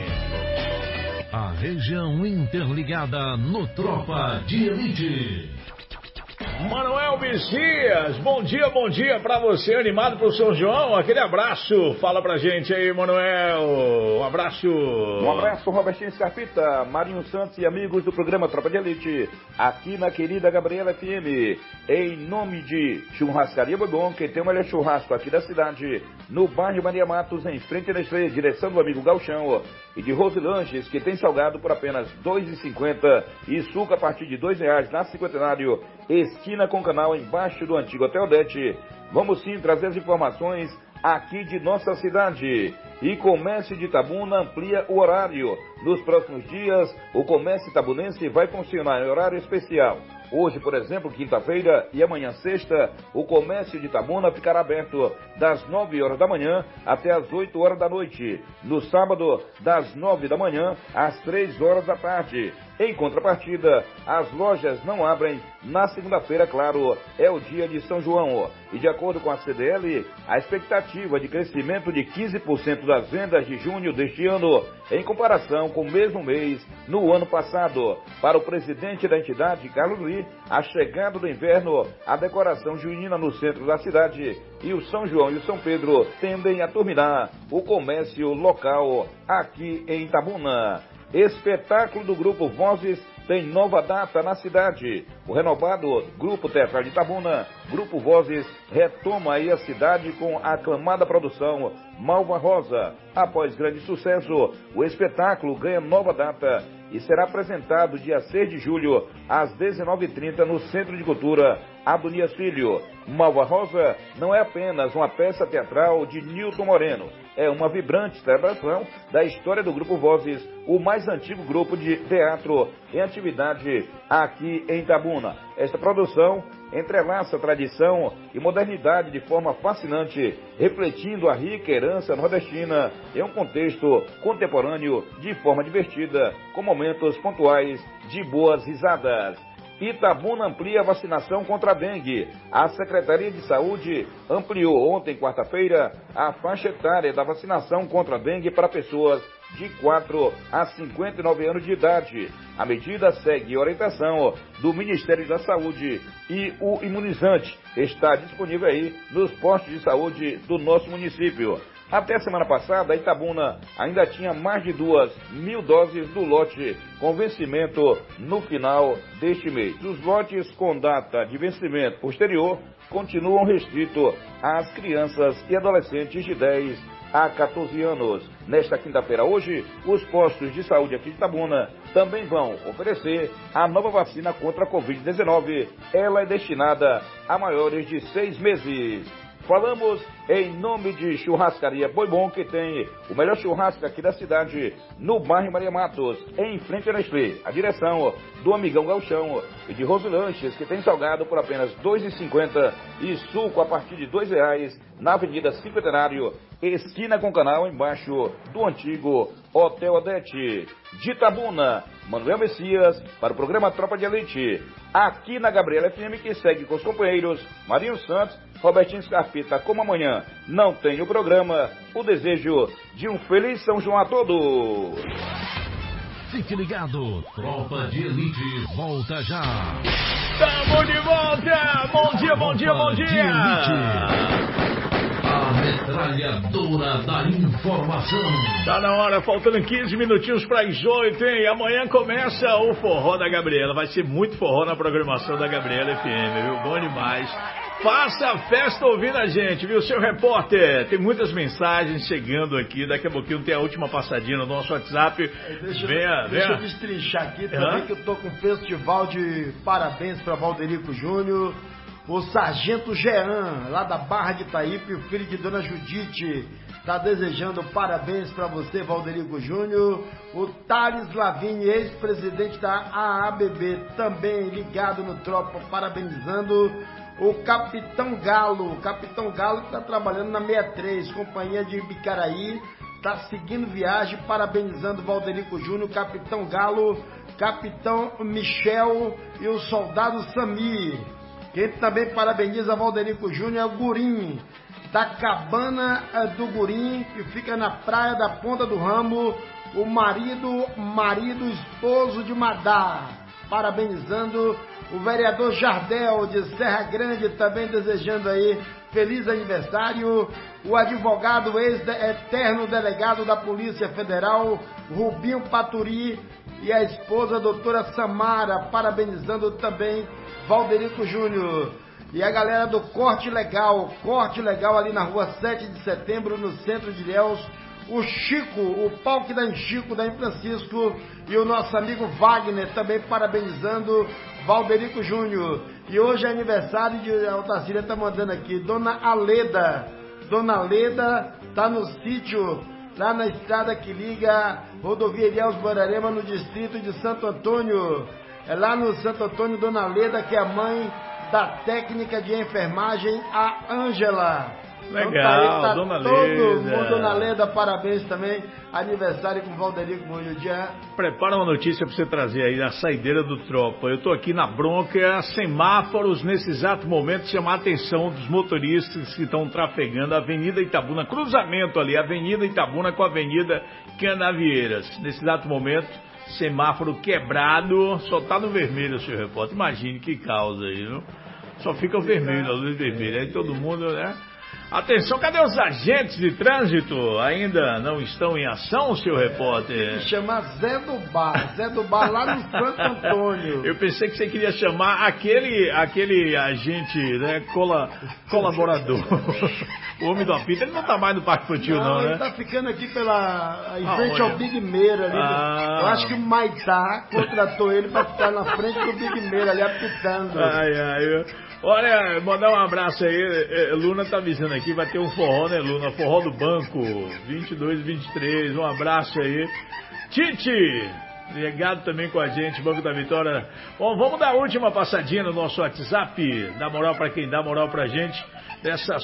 A região interligada no Tropa de Elite. Manuel Messias, bom dia, bom dia pra você, animado pro São João, aquele abraço, fala pra gente aí, Manuel, um abraço. Um abraço, Robertinho Scarpita, Marinho Santos e amigos do programa Tropa de Elite, aqui na querida Gabriela F M, em nome de Churrascaria Bobon, que tem o melhor churrasco aqui da cidade, no bairro Maria Matos, em frente à Nestlé, direção do amigo Galchão, e de Rose Lanches, que tem salgado por apenas dois reais e cinquenta centavos e suco a partir de dois reais na Cinquentenário, esquina com o canal embaixo do antigo Hotel Dete. Vamos sim trazer as informações aqui de nossa cidade. e Comércio de Itabuna amplia o horário. Nos próximos dias, o comércio itabunense vai funcionar em horário especial. Hoje, por exemplo, quinta-feira e amanhã sexta, o comércio de Itabuna ficará aberto das nove horas da manhã até as oito horas da noite. No sábado, das nove da manhã às três horas da tarde. Em contrapartida, as lojas não abrem na segunda-feira, claro, é o dia de São João. E de acordo com a C D L, a expectativa de crescimento de quinze por cento das vendas de junho deste ano, em comparação com o mesmo mês no ano passado. Para o presidente da entidade, Carlos Lee, a chegada do inverno, a decoração junina no centro da cidade e o São João e o São Pedro tendem a turminar o comércio local aqui em Itabuna. Espetáculo do Grupo Vozes tem nova data na cidade. O renovado Grupo Teatral de Itabuna, Grupo Vozes, retoma aí a cidade com a aclamada produção Malva Rosa. Após grande sucesso, o espetáculo ganha nova data e será apresentado dia seis de julho, às dezenove e trinta, no Centro de Cultura Adonias Filho. Malva Rosa não é apenas uma peça teatral de Nilton Moreno, é uma vibrante celebração da história do Grupo Vozes, o mais antigo grupo de teatro em atividade aqui em Itabuna. Esta produção entrelaça tradição e modernidade de forma fascinante, refletindo a rica herança nordestina em um contexto contemporâneo de forma divertida, com momentos pontuais de boas risadas. Itabuna amplia a vacinação contra a dengue. A Secretaria de Saúde ampliou ontem, quarta-feira, a faixa etária da vacinação contra a dengue para pessoas de quatro a cinquenta e nove anos de idade. A medida segue a orientação do Ministério da Saúde e o imunizante está disponível aí nos postos de saúde do nosso município. Até a semana passada, Itabuna ainda tinha mais de duas mil doses do lote com vencimento no final deste mês. Os lotes com data de vencimento posterior continuam restritos às crianças e adolescentes de dez a quatorze anos. Nesta quinta-feira, hoje, os postos de saúde aqui de Itabuna também vão oferecer a nova vacina contra a covid dezenove. Ela é destinada a maiores de seis meses. Falamos em nome de Churrascaria Boi Bom, que tem o melhor churrasco aqui da cidade, no bairro Maria Matos, em frente à Nestlé. A direção do Amigão Gauchão e de Roselanches, que tem salgado por apenas dois reais e cinquenta centavos e suco a partir de dois reais, na Avenida Cinquentenário, esquina com canal, embaixo do antigo Hotel Odete. De Itabuna, Manuel Messias, para o programa Tropa de Elite, aqui na Gabriela F M, que segue com os companheiros Marinho Santos, Robertinho Scarpita. Como amanhã não tem o programa, o desejo de um feliz São João a todos. Fique ligado, Tropa de Elite volta já. Tamo de volta! Bom dia, bom dia, bom dia! A metralhadora da informação. Tá na hora, faltando quinze minutinhos para as oito, hein? Amanhã começa o forró da Gabriela. Vai ser muito forró na programação da Gabriela F M, viu? Bom demais. Faça a festa ouvindo a gente, viu, seu repórter? Tem muitas mensagens chegando aqui. Daqui a pouquinho tem a última passadinha no nosso WhatsApp. Deixa, venha, deixa venha. eu destrinchar aqui também, uhum. que eu tô com um festival de parabéns para Valderico Júnior. O Sargento Jean, lá da Barra de Itaípe, o filho de Dona Judite, tá desejando parabéns para você, Valderico Júnior. O Thales Lavigne, ex-presidente da A A B B, também ligado no Tropa, parabenizando. O Capitão Galo, o Capitão Galo que está trabalhando na sessenta e três, companhia de Bicaraí, está seguindo viagem, parabenizando Valderico Júnior, Capitão Galo, Capitão Michel e o Soldado Sami. Quem também parabeniza Valderico Júnior é o Gurim, da Cabana do Gurim, que fica na praia da Ponta do Ramo, o marido, marido, esposo de Madá, parabenizando o vereador Jardel de Serra Grande, também desejando aí feliz aniversário, o advogado ex-eterno delegado da Polícia Federal, Rubinho Paturi, e a esposa, a doutora Samara, parabenizando também Valderico Júnior. E a galera do Corte Legal, Corte Legal ali na rua sete de setembro, no centro de Ilhéus, o Chico, o pau que dá em Chico, da em Francisco, e o nosso amigo Wagner também parabenizando Valderico Júnior. E hoje é aniversário de, a Otacília tá mandando aqui, Dona Aleda, Dona Aleda tá no sítio lá na estrada que liga rodovia Ilhéus Borarema, no distrito de Santo Antônio. É lá no Santo Antônio, Dona Leda, que é a mãe da técnica de enfermagem, a Ângela. Legal, então, tá aí, tá Dona todo Leda. mundo, Dona Leda, parabéns também. Aniversário com o Valderico Munho Dia. Prepara uma notícia para você trazer aí na saideira do Tropa. Eu tô aqui na bronca, semáforos nesse exato momento, chamar a atenção dos motoristas que estão trafegando a Avenida Itabuna, cruzamento ali, Avenida Itabuna com a Avenida Canavieiras. Nesse exato momento, semáforo quebrado, só tá no vermelho, senhor repórter. Imagine que causa aí, viu? Só fica o vermelho, a luz vermelha. Aí todo mundo, né? Atenção, cadê os agentes de trânsito? Ainda não estão em ação, senhor repórter? Tem que chamar Zé do Bar, Zé do Bar lá no Santo Antônio. Eu pensei que você queria chamar aquele, aquele agente, né, cola, colaborador. O homem do apito, ele não tá mais no Parque Infantil, não, não né? Ele tá ficando aqui pela, em frente ah, ao Big Meira ali. Ah. Eu acho que o Maitá contratou ele pra ficar na frente do Big Meira ali apitando. Ai, ai, olha, mandar um abraço aí, Luna tá avisando aqui, vai ter um forró, né, Luna? Forró do Banco, vinte e dois e vinte e três, um abraço aí. Tite, ligado também com a gente, Banco da Vitória. Bom, vamos dar a última passadinha no nosso WhatsApp, dá moral pra quem dá moral pra gente, dessa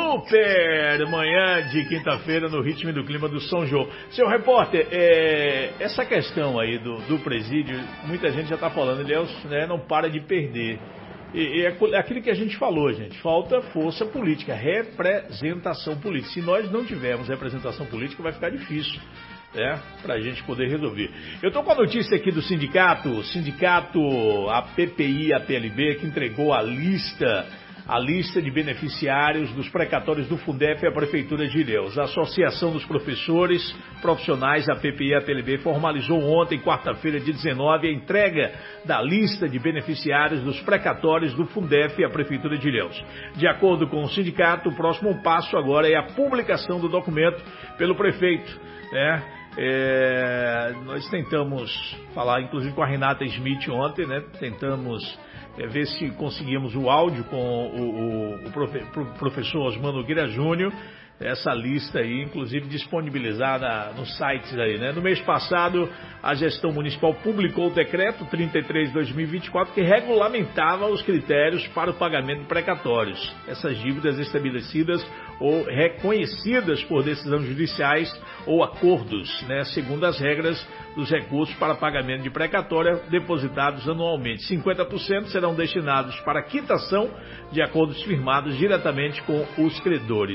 super manhã de quinta-feira no ritmo do clima do São João. Seu repórter, é, essa questão aí do, do presídio, muita gente já tá falando, ele é, né, não para de perder. E é aquilo que a gente falou, gente, falta força política, representação política. Se nós não tivermos representação política, vai ficar difícil, né, para a gente poder resolver. Eu estou com a notícia aqui do sindicato, o sindicato, a P P I, a P L B, que entregou a lista, a lista de beneficiários dos precatórios do Fundef e a Prefeitura de Ilhéus. A Associação dos Professores Profissionais, a P P I e a P L B, formalizou ontem, quarta-feira, dia dezenove, a entrega da lista de beneficiários dos precatórios do Fundef e a Prefeitura de Ilhéus. De acordo com o sindicato, o próximo passo agora é a publicação do documento pelo prefeito, né? É, nós tentamos falar, inclusive, com a Renata Smith ontem, né? Tentamos é, ver se conseguimos o áudio com o, o, o profe, professor Osmar Nogueira Júnior, essa lista aí, inclusive disponibilizada nos sites aí, né? No mês passado, a gestão municipal publicou o decreto trinta e três de dois mil e vinte e quatro, que regulamentava os critérios para o pagamento de precatórios. Essas dívidas estabelecidas ou reconhecidas por decisões judiciais ou acordos, né? Segundo as regras dos recursos para pagamento de precatória depositados anualmente. cinquenta por cento serão destinados para quitação de acordos firmados diretamente com os credores.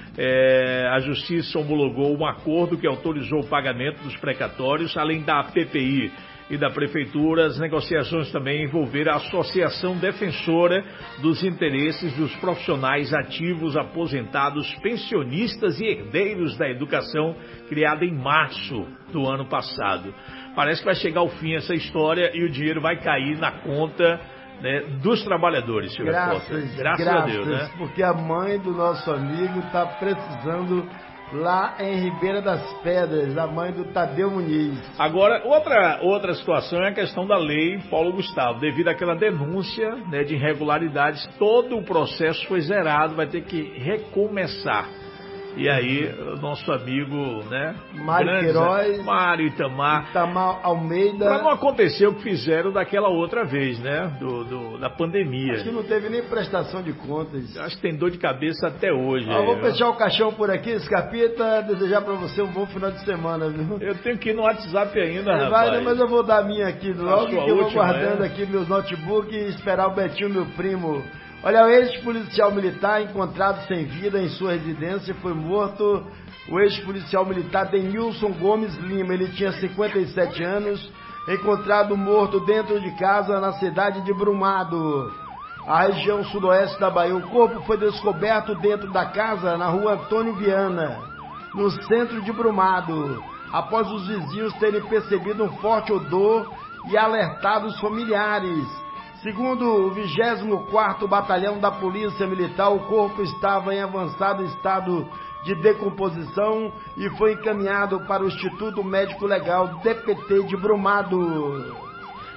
É, a Justiça homologou um acordo que autorizou o pagamento dos precatórios, além da P P I e da Prefeitura. As negociações também envolveram a Associação Defensora dos Interesses dos Profissionais Ativos, Aposentados, Pensionistas e Herdeiros da Educação, criada em março do ano passado. Parece que vai chegar ao fim essa história e o dinheiro vai cair na conta, né, dos trabalhadores, senhor graças, graças, graças a Deus, né? Porque a mãe do nosso amigo está precisando lá em Ribeira das Pedras, a mãe do Tadeu Muniz. Agora, outra, outra situação é a questão da lei Paulo Gustavo. Devido àquela denúncia, né, de irregularidades, todo o processo foi zerado, vai ter que recomeçar. E aí, o nosso amigo, né? Mário grandes, Queiroz, Mário Itamar. Itamar Almeida. Para não acontecer o que fizeram daquela outra vez, né? Do, do, da pandemia. Acho que não teve nem prestação de contas. Acho que tem dor de cabeça até hoje. Ah, vou fechar o caixão por aqui, Scarpita. Desejar para você um bom final de semana, viu? Eu tenho que ir no WhatsApp ainda, Você rapaz. vai, mas eu vou dar a minha aqui logo, que eu vou última, guardando é? aqui meus notebooks e esperar o Betinho, meu primo. Olha, o ex-policial militar encontrado sem vida em sua residência foi morto. O ex-policial militar Denilson Gomes Lima, ele tinha cinquenta e sete anos, encontrado morto dentro de casa na cidade de Brumado, a região sudoeste da Bahia. O corpo foi descoberto dentro da casa na rua Antônio Viana, no centro de Brumado, após os vizinhos terem percebido um forte odor e alertado os familiares. Segundo o vigésimo quarto Batalhão da Polícia Militar, o corpo estava em avançado estado de decomposição e foi encaminhado para o Instituto Médico Legal D P T de Brumado.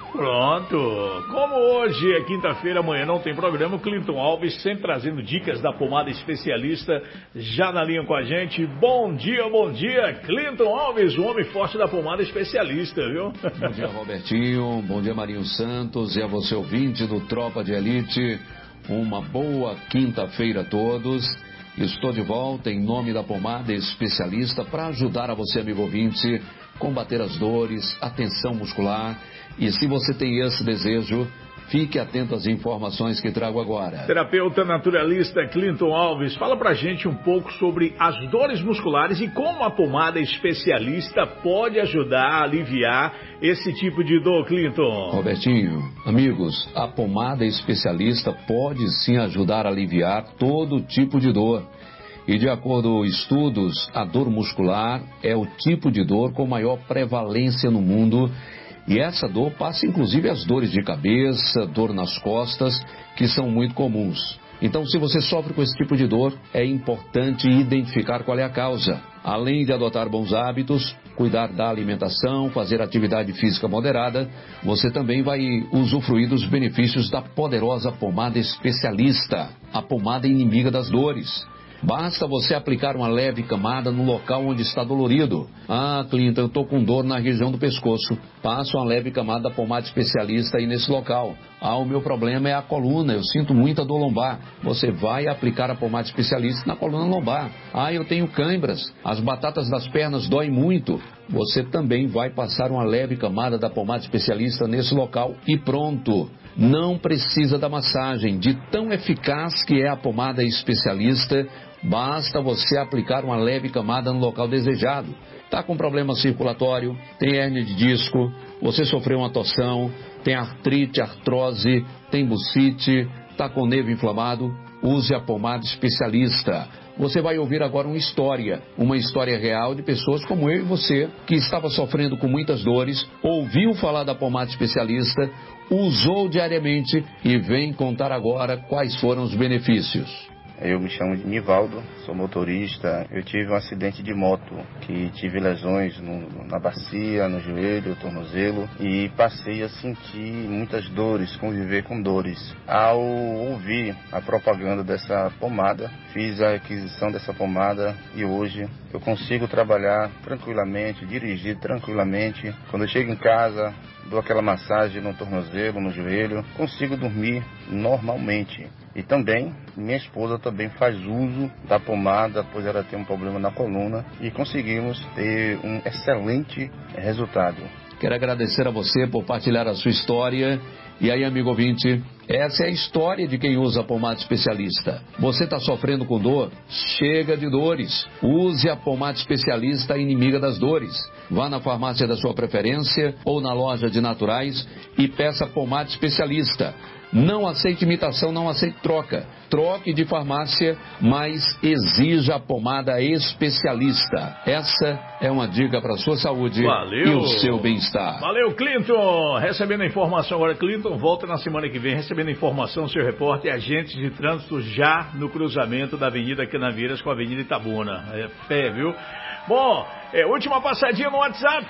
Pronto. Como hoje é quinta-feira, amanhã não tem programa, o Clinton Alves sempre trazendo dicas da pomada especialista, já na linha com a gente. Bom dia, bom dia, Clinton Alves, o homem forte da pomada especialista, viu? Bom dia, Robertinho. Bom dia, Marinho Santos. E a você, ouvinte do Tropa de Elite. Uma boa quinta-feira a todos. Estou de volta em nome da pomada especialista para ajudar a você, amigo ouvinte, combater as dores, a tensão muscular. E se você tem esse desejo, fique atento às informações que trago agora. Terapeuta naturalista Clinton Alves, fala pra gente um pouco sobre as dores musculares e como a pomada especialista pode ajudar a aliviar esse tipo de dor, Clinton. Robertinho, amigos, a pomada especialista pode sim ajudar a aliviar todo tipo de dor. E de acordo com estudos, a dor muscular é o tipo de dor com maior prevalência no mundo. E essa dor passa inclusive as dores de cabeça, dor nas costas, que são muito comuns. Então, se você sofre com esse tipo de dor, é importante identificar qual é a causa. Além de adotar bons hábitos, cuidar da alimentação, fazer atividade física moderada, você também vai usufruir dos benefícios da poderosa pomada especialista, a pomada inimiga das dores. Basta você aplicar uma leve camada no local onde está dolorido. Ah, Clinton, eu estou com dor na região do pescoço. Passa uma leve camada da pomada especialista aí nesse local. Ah, o meu problema é a coluna, eu sinto muita dor lombar. Você vai aplicar a pomada especialista na coluna lombar. Ah, eu tenho câimbras, as batatas das pernas doem muito. Você também vai passar uma leve camada da pomada especialista nesse local e pronto. Não precisa da massagem, de tão eficaz que é a pomada especialista. Basta você aplicar uma leve camada no local desejado. Está com problema circulatório, tem hérnia de disco, você sofreu uma torção, tem artrite, artrose, tem bucite, está com o nervo inflamado, use a pomada especialista. Você vai ouvir agora uma história, uma história real de pessoas como eu e você, que estava sofrendo com muitas dores, ouviu falar da pomada especialista, usou diariamente e vem contar agora quais foram os benefícios. Eu me chamo de Nivaldo, sou motorista. Eu tive um acidente de moto, que tive lesões no, na bacia, no joelho, tornozelo, e passei a sentir muitas dores, conviver com dores. Ao ouvir a propaganda dessa pomada, fiz a aquisição dessa pomada e hoje eu consigo trabalhar tranquilamente, dirigir tranquilamente. Quando eu chego em casa, dou aquela massagem no tornozelo, no joelho, consigo dormir normalmente. E também, minha esposa também faz uso da pomada, pois ela tem um problema na coluna, e conseguimos ter um excelente resultado. Quero agradecer a você por partilhar a sua história. E aí, amigo ouvinte, essa é a história de quem usa a pomada especialista. Você está sofrendo com dor? Chega de dores. Use a pomada especialista, inimiga das dores. Vá na farmácia da sua preferência ou na loja de naturais e peça a pomada especialista. Não aceite imitação, não aceite troca. Troque de farmácia, mas exija a pomada especialista. Essa é uma dica para a sua saúde. Valeu. E o seu bem-estar. Valeu, Clinton. Recebendo a informação agora, Clinton volta na semana que vem, recebendo a informação, seu repórter, agente de trânsito já no cruzamento da Avenida Canaveiras com a Avenida Itabuna. É pé, viu? Bom, é, última passadinha no WhatsApp.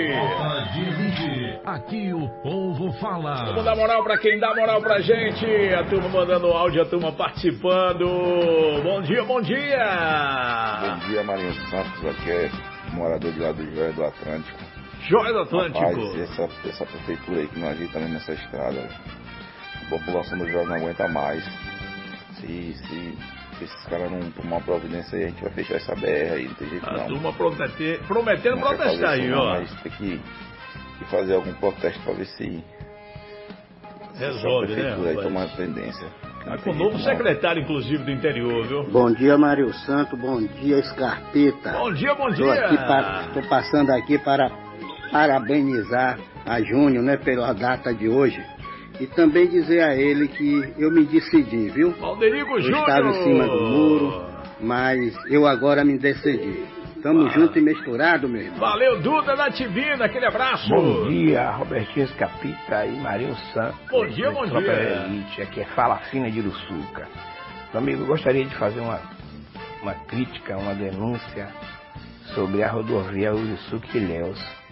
Aqui o povo fala. Vamos dar moral pra quem dá moral pra gente. A turma mandando áudio, a turma participando. Bom dia, bom dia. Bom dia, Marinho Santos. Aqui é morador de lá do Joia do Atlântico. Joia do Atlântico. Rapaz, essa, essa prefeitura aí que não ajeita mesmo nessa estrada. A população do Joia não aguenta mais. Se... se... Se esses caras não tomar uma providência aí, a gente vai fechar essa B R aí, não tem jeito a não. A turma prometer, prometendo não protestar aí, não, ó. Mas tem que, que fazer algum protesto pra ver se... Resolve, se né? Aí tomar tendência. Tá com o novo secretário, inclusive, do interior, viu? Bom dia, Mário Santo. Bom dia, Scarpita. Bom dia, bom dia. Estou para, passando aqui para parabenizar a Júnior, né, pela data de hoje. E também dizer a ele que eu me decidi, viu? Valderico Júnior! Eu estava em cima do muro, mas eu agora me decidi. Tamo ah. junto e misturado, meu irmão. Valeu, Duda da Tibina, aquele abraço. Bom dia, Robertinho Escapita e Marinho Santos. Bom dia, bom dia. Elite, aqui é Fala Fina de Uruçuca. Meu amigo, eu gostaria de fazer uma, uma crítica, uma denúncia sobre a rodovia Uruçuca e Ilhéus.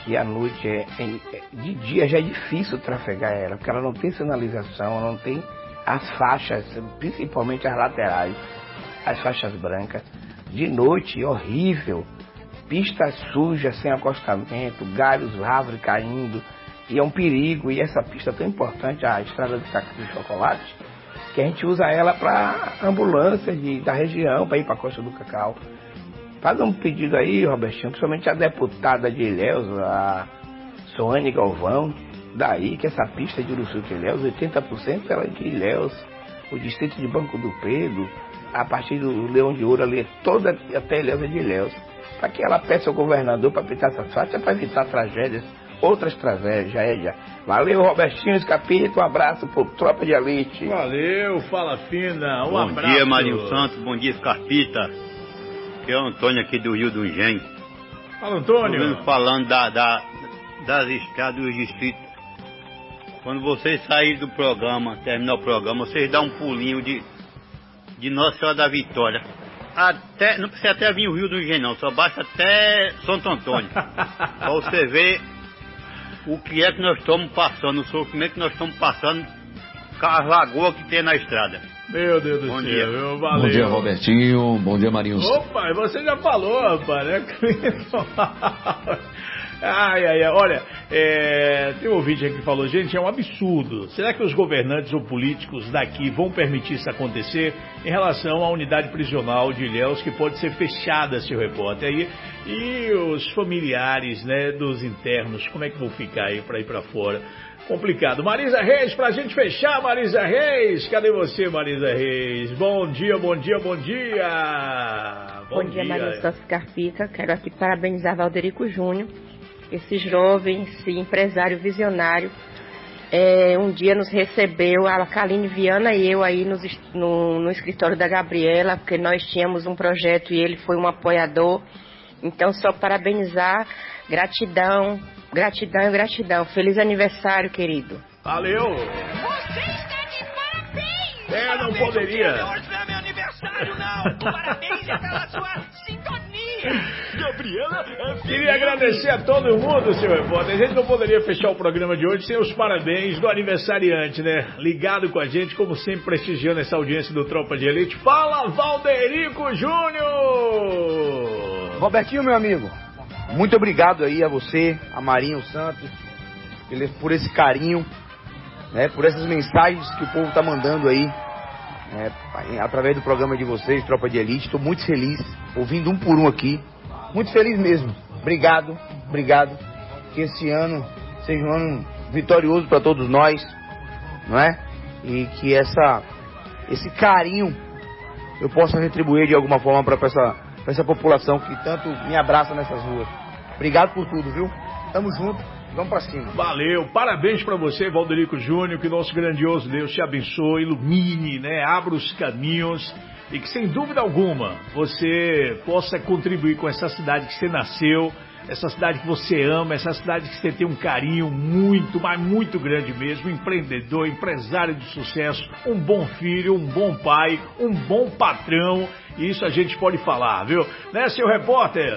E à noite, é, é, de dia já é difícil trafegar ela, porque ela não tem sinalização, ela não tem as faixas, principalmente as laterais, as faixas brancas. De noite, horrível, pista suja, sem acostamento, galhos, árvores caindo, e é um perigo. E essa pista tão importante, a estrada do Cacau de Chocolate, que a gente usa ela para ambulância de, da região, para ir para a Costa do Cacau. Faz um pedido aí, Robertinho, principalmente a deputada de Ilhéus, a Soane Galvão, daí que essa pista de Uruçu de Ilhéus, oitenta por cento ela é de Ilhéus, o distrito de Banco do Pedro, a partir do Leão de Ouro ali, toda até Ilhéus é de Ilhéus. Para que ela peça ao governador para pintar essas faixas, para evitar tragédias, outras tragédias. Valeu, Robertinho Escapito, um abraço pro Tropa de Elite. Valeu, fala fina, um bom abraço. Bom dia, Marinho Santos, bom dia, Escarpita. Aqui é o Antônio aqui do Rio do Engenho. Fala, Antônio. Tô falando da, da, das estradas dos distritos. Quando vocês saírem do programa, terminar o programa, vocês dão um pulinho de, de Nossa Senhora da Vitória. Até, não precisa até vir o Rio do Engenho não, só basta até Santo Antônio. Pra você ver o que é que nós estamos passando, o sofrimento que nós estamos passando com as lagoas que tem na estrada. Meu Deus do bom céu, dia. Meu, valeu. Bom dia, Robertinho. Bom dia, Marinho. Opa, você já falou, rapaz, né? Ai, ai, ai, olha, é, tem um ouvinte aqui que falou, gente, é um absurdo. Será que os governantes ou políticos daqui vão permitir isso acontecer em relação à unidade prisional de Ilhéus, que pode ser fechada, seu repórter? Aí, e os familiares, né, dos internos, como é que vão ficar aí para ir para fora? Complicado. Marisa Reis, pra gente fechar, Marisa Reis. Cadê você, Marisa Reis? Bom dia, bom dia, bom dia. Bom, bom dia, dia. Maria Santos Carpita. Quero aqui parabenizar Valderico Júnior, esse jovem, esse empresário visionário. É, um dia nos recebeu, a Kaline Viana e eu aí nos, no, no escritório da Gabriela, porque nós tínhamos um projeto e ele foi um apoiador. Então, só parabenizar, gratidão, gratidão e gratidão. Feliz aniversário, querido. Valeu! Você está de parabéns! É, não poderia. Hoje não é meu aniversário, não. Parabéns é pela sua sintonia. Gabriela, queria agradecer a todo mundo, seu repórter. A gente não poderia fechar o programa de hoje sem os parabéns do aniversariante, né? Ligado com a gente, como sempre, prestigiando essa audiência do Tropa de Elite. Fala, Valderico Júnior! Robertinho, meu amigo, muito obrigado aí a você, a Marinho Santos, por esse carinho, né, por essas mensagens que o povo tá mandando aí, né, através do programa de vocês, Tropa de Elite. Estou muito feliz, ouvindo um por um aqui, muito feliz mesmo. Obrigado, obrigado. Que esse ano seja um ano vitorioso para todos nós, não é? E que essa, esse carinho eu possa retribuir de alguma forma para essa para essa população que tanto me abraça nessas ruas. Obrigado por tudo, viu? Tamo junto, vamos pra cima. Valeu, parabéns pra você, Valderico Júnior, que nosso grandioso Deus te abençoe, ilumine, né? Abra os caminhos e que, sem dúvida alguma, você possa contribuir com essa cidade que você nasceu, essa cidade que você ama, essa cidade que você tem um carinho muito, mas muito grande mesmo, empreendedor, empresário de sucesso, um bom filho, um bom pai, um bom patrão. Isso a gente pode falar, viu? Né, seu repórter?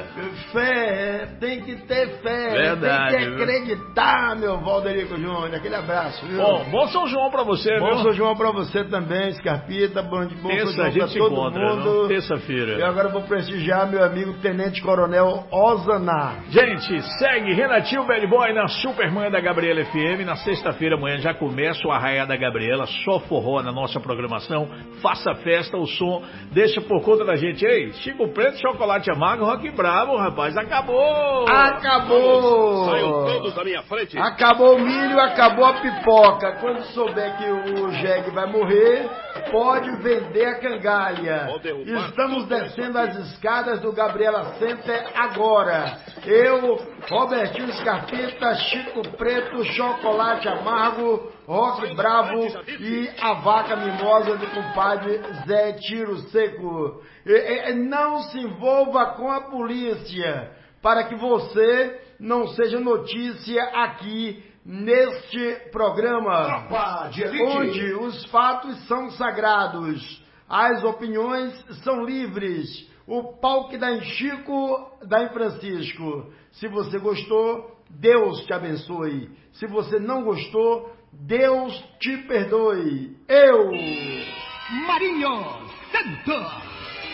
Fé, tem que ter fé. Verdade, tem que acreditar, viu? Meu Valderico Júnior. Aquele abraço, viu? Bom, bom São João pra você, bom viu? Bom São João pra você também, Scarpita. Bom, bom Terça, São João a gente pra se todo encontra, mundo. Terça-feira. E agora eu vou prestigiar meu amigo Tenente Coronel Ozaná. Gente, segue Renatinho Bad Boy na Supermanhã da Gabriela F M. Na sexta-feira amanhã já começa o Arraiá da Gabriela, só forró na nossa programação. Faça festa, o som deixa por conta da gente. Ei, Chico Preto, Chocolate Amargo, Rock Bravo, rapaz, acabou! Acabou! Saiu todos da minha frente. Acabou o milho, acabou a pipoca. Quando souber que o Jeg vai morrer, pode vender a cangalha. Estamos descendo as escadas do Gabriela Center agora. Eu, Robertinho Scarpita, Chico Preto, Chocolate Amargo, Rock Bravo e a vaca mimosa do compadre Zé Tiro Seco. E, e, não se envolva com a polícia, para que você não seja notícia aqui neste programa, onde os fatos são sagrados, as opiniões são livres, o pau que dá em Chico, dá em Francisco. Se você gostou, Deus te abençoe. Se você não gostou, Deus te perdoe. Eu, Marinho Santos.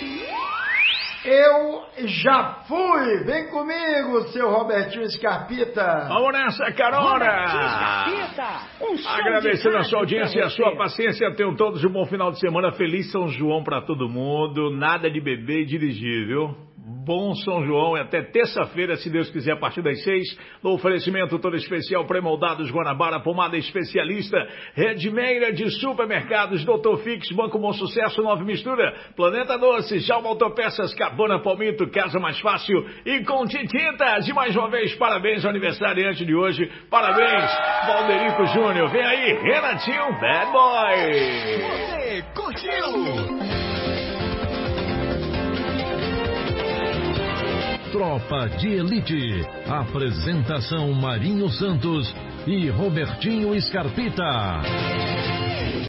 Eu já fui. Vem comigo, seu Robertinho Scarpita. Vamos nessa, carona. Um Agradecendo a sua audiência e a sua paciência. Tenham todos um bom final de semana. Feliz São João para todo mundo. Nada de beber e dirigir, viu? Bom São João e até terça-feira, se Deus quiser, a partir das seis. No oferecimento todo especial, pré-moldados Guanabara, pomada especialista, Redmeira de supermercados, doutor Fix, Banco Bom Sucesso, Nova Mistura, Planeta Doce, Jalma Autopeças, Cabana Palmito, Casa Mais Fácil e Conti Tintas. E mais uma vez, parabéns ao aniversariante de hoje. Parabéns, Valderico Júnior. Vem aí, Renatinho Bad Boy. Você curtiu? Tropa de Elite. Apresentação Marinho Santos e Robertinho Scarpita.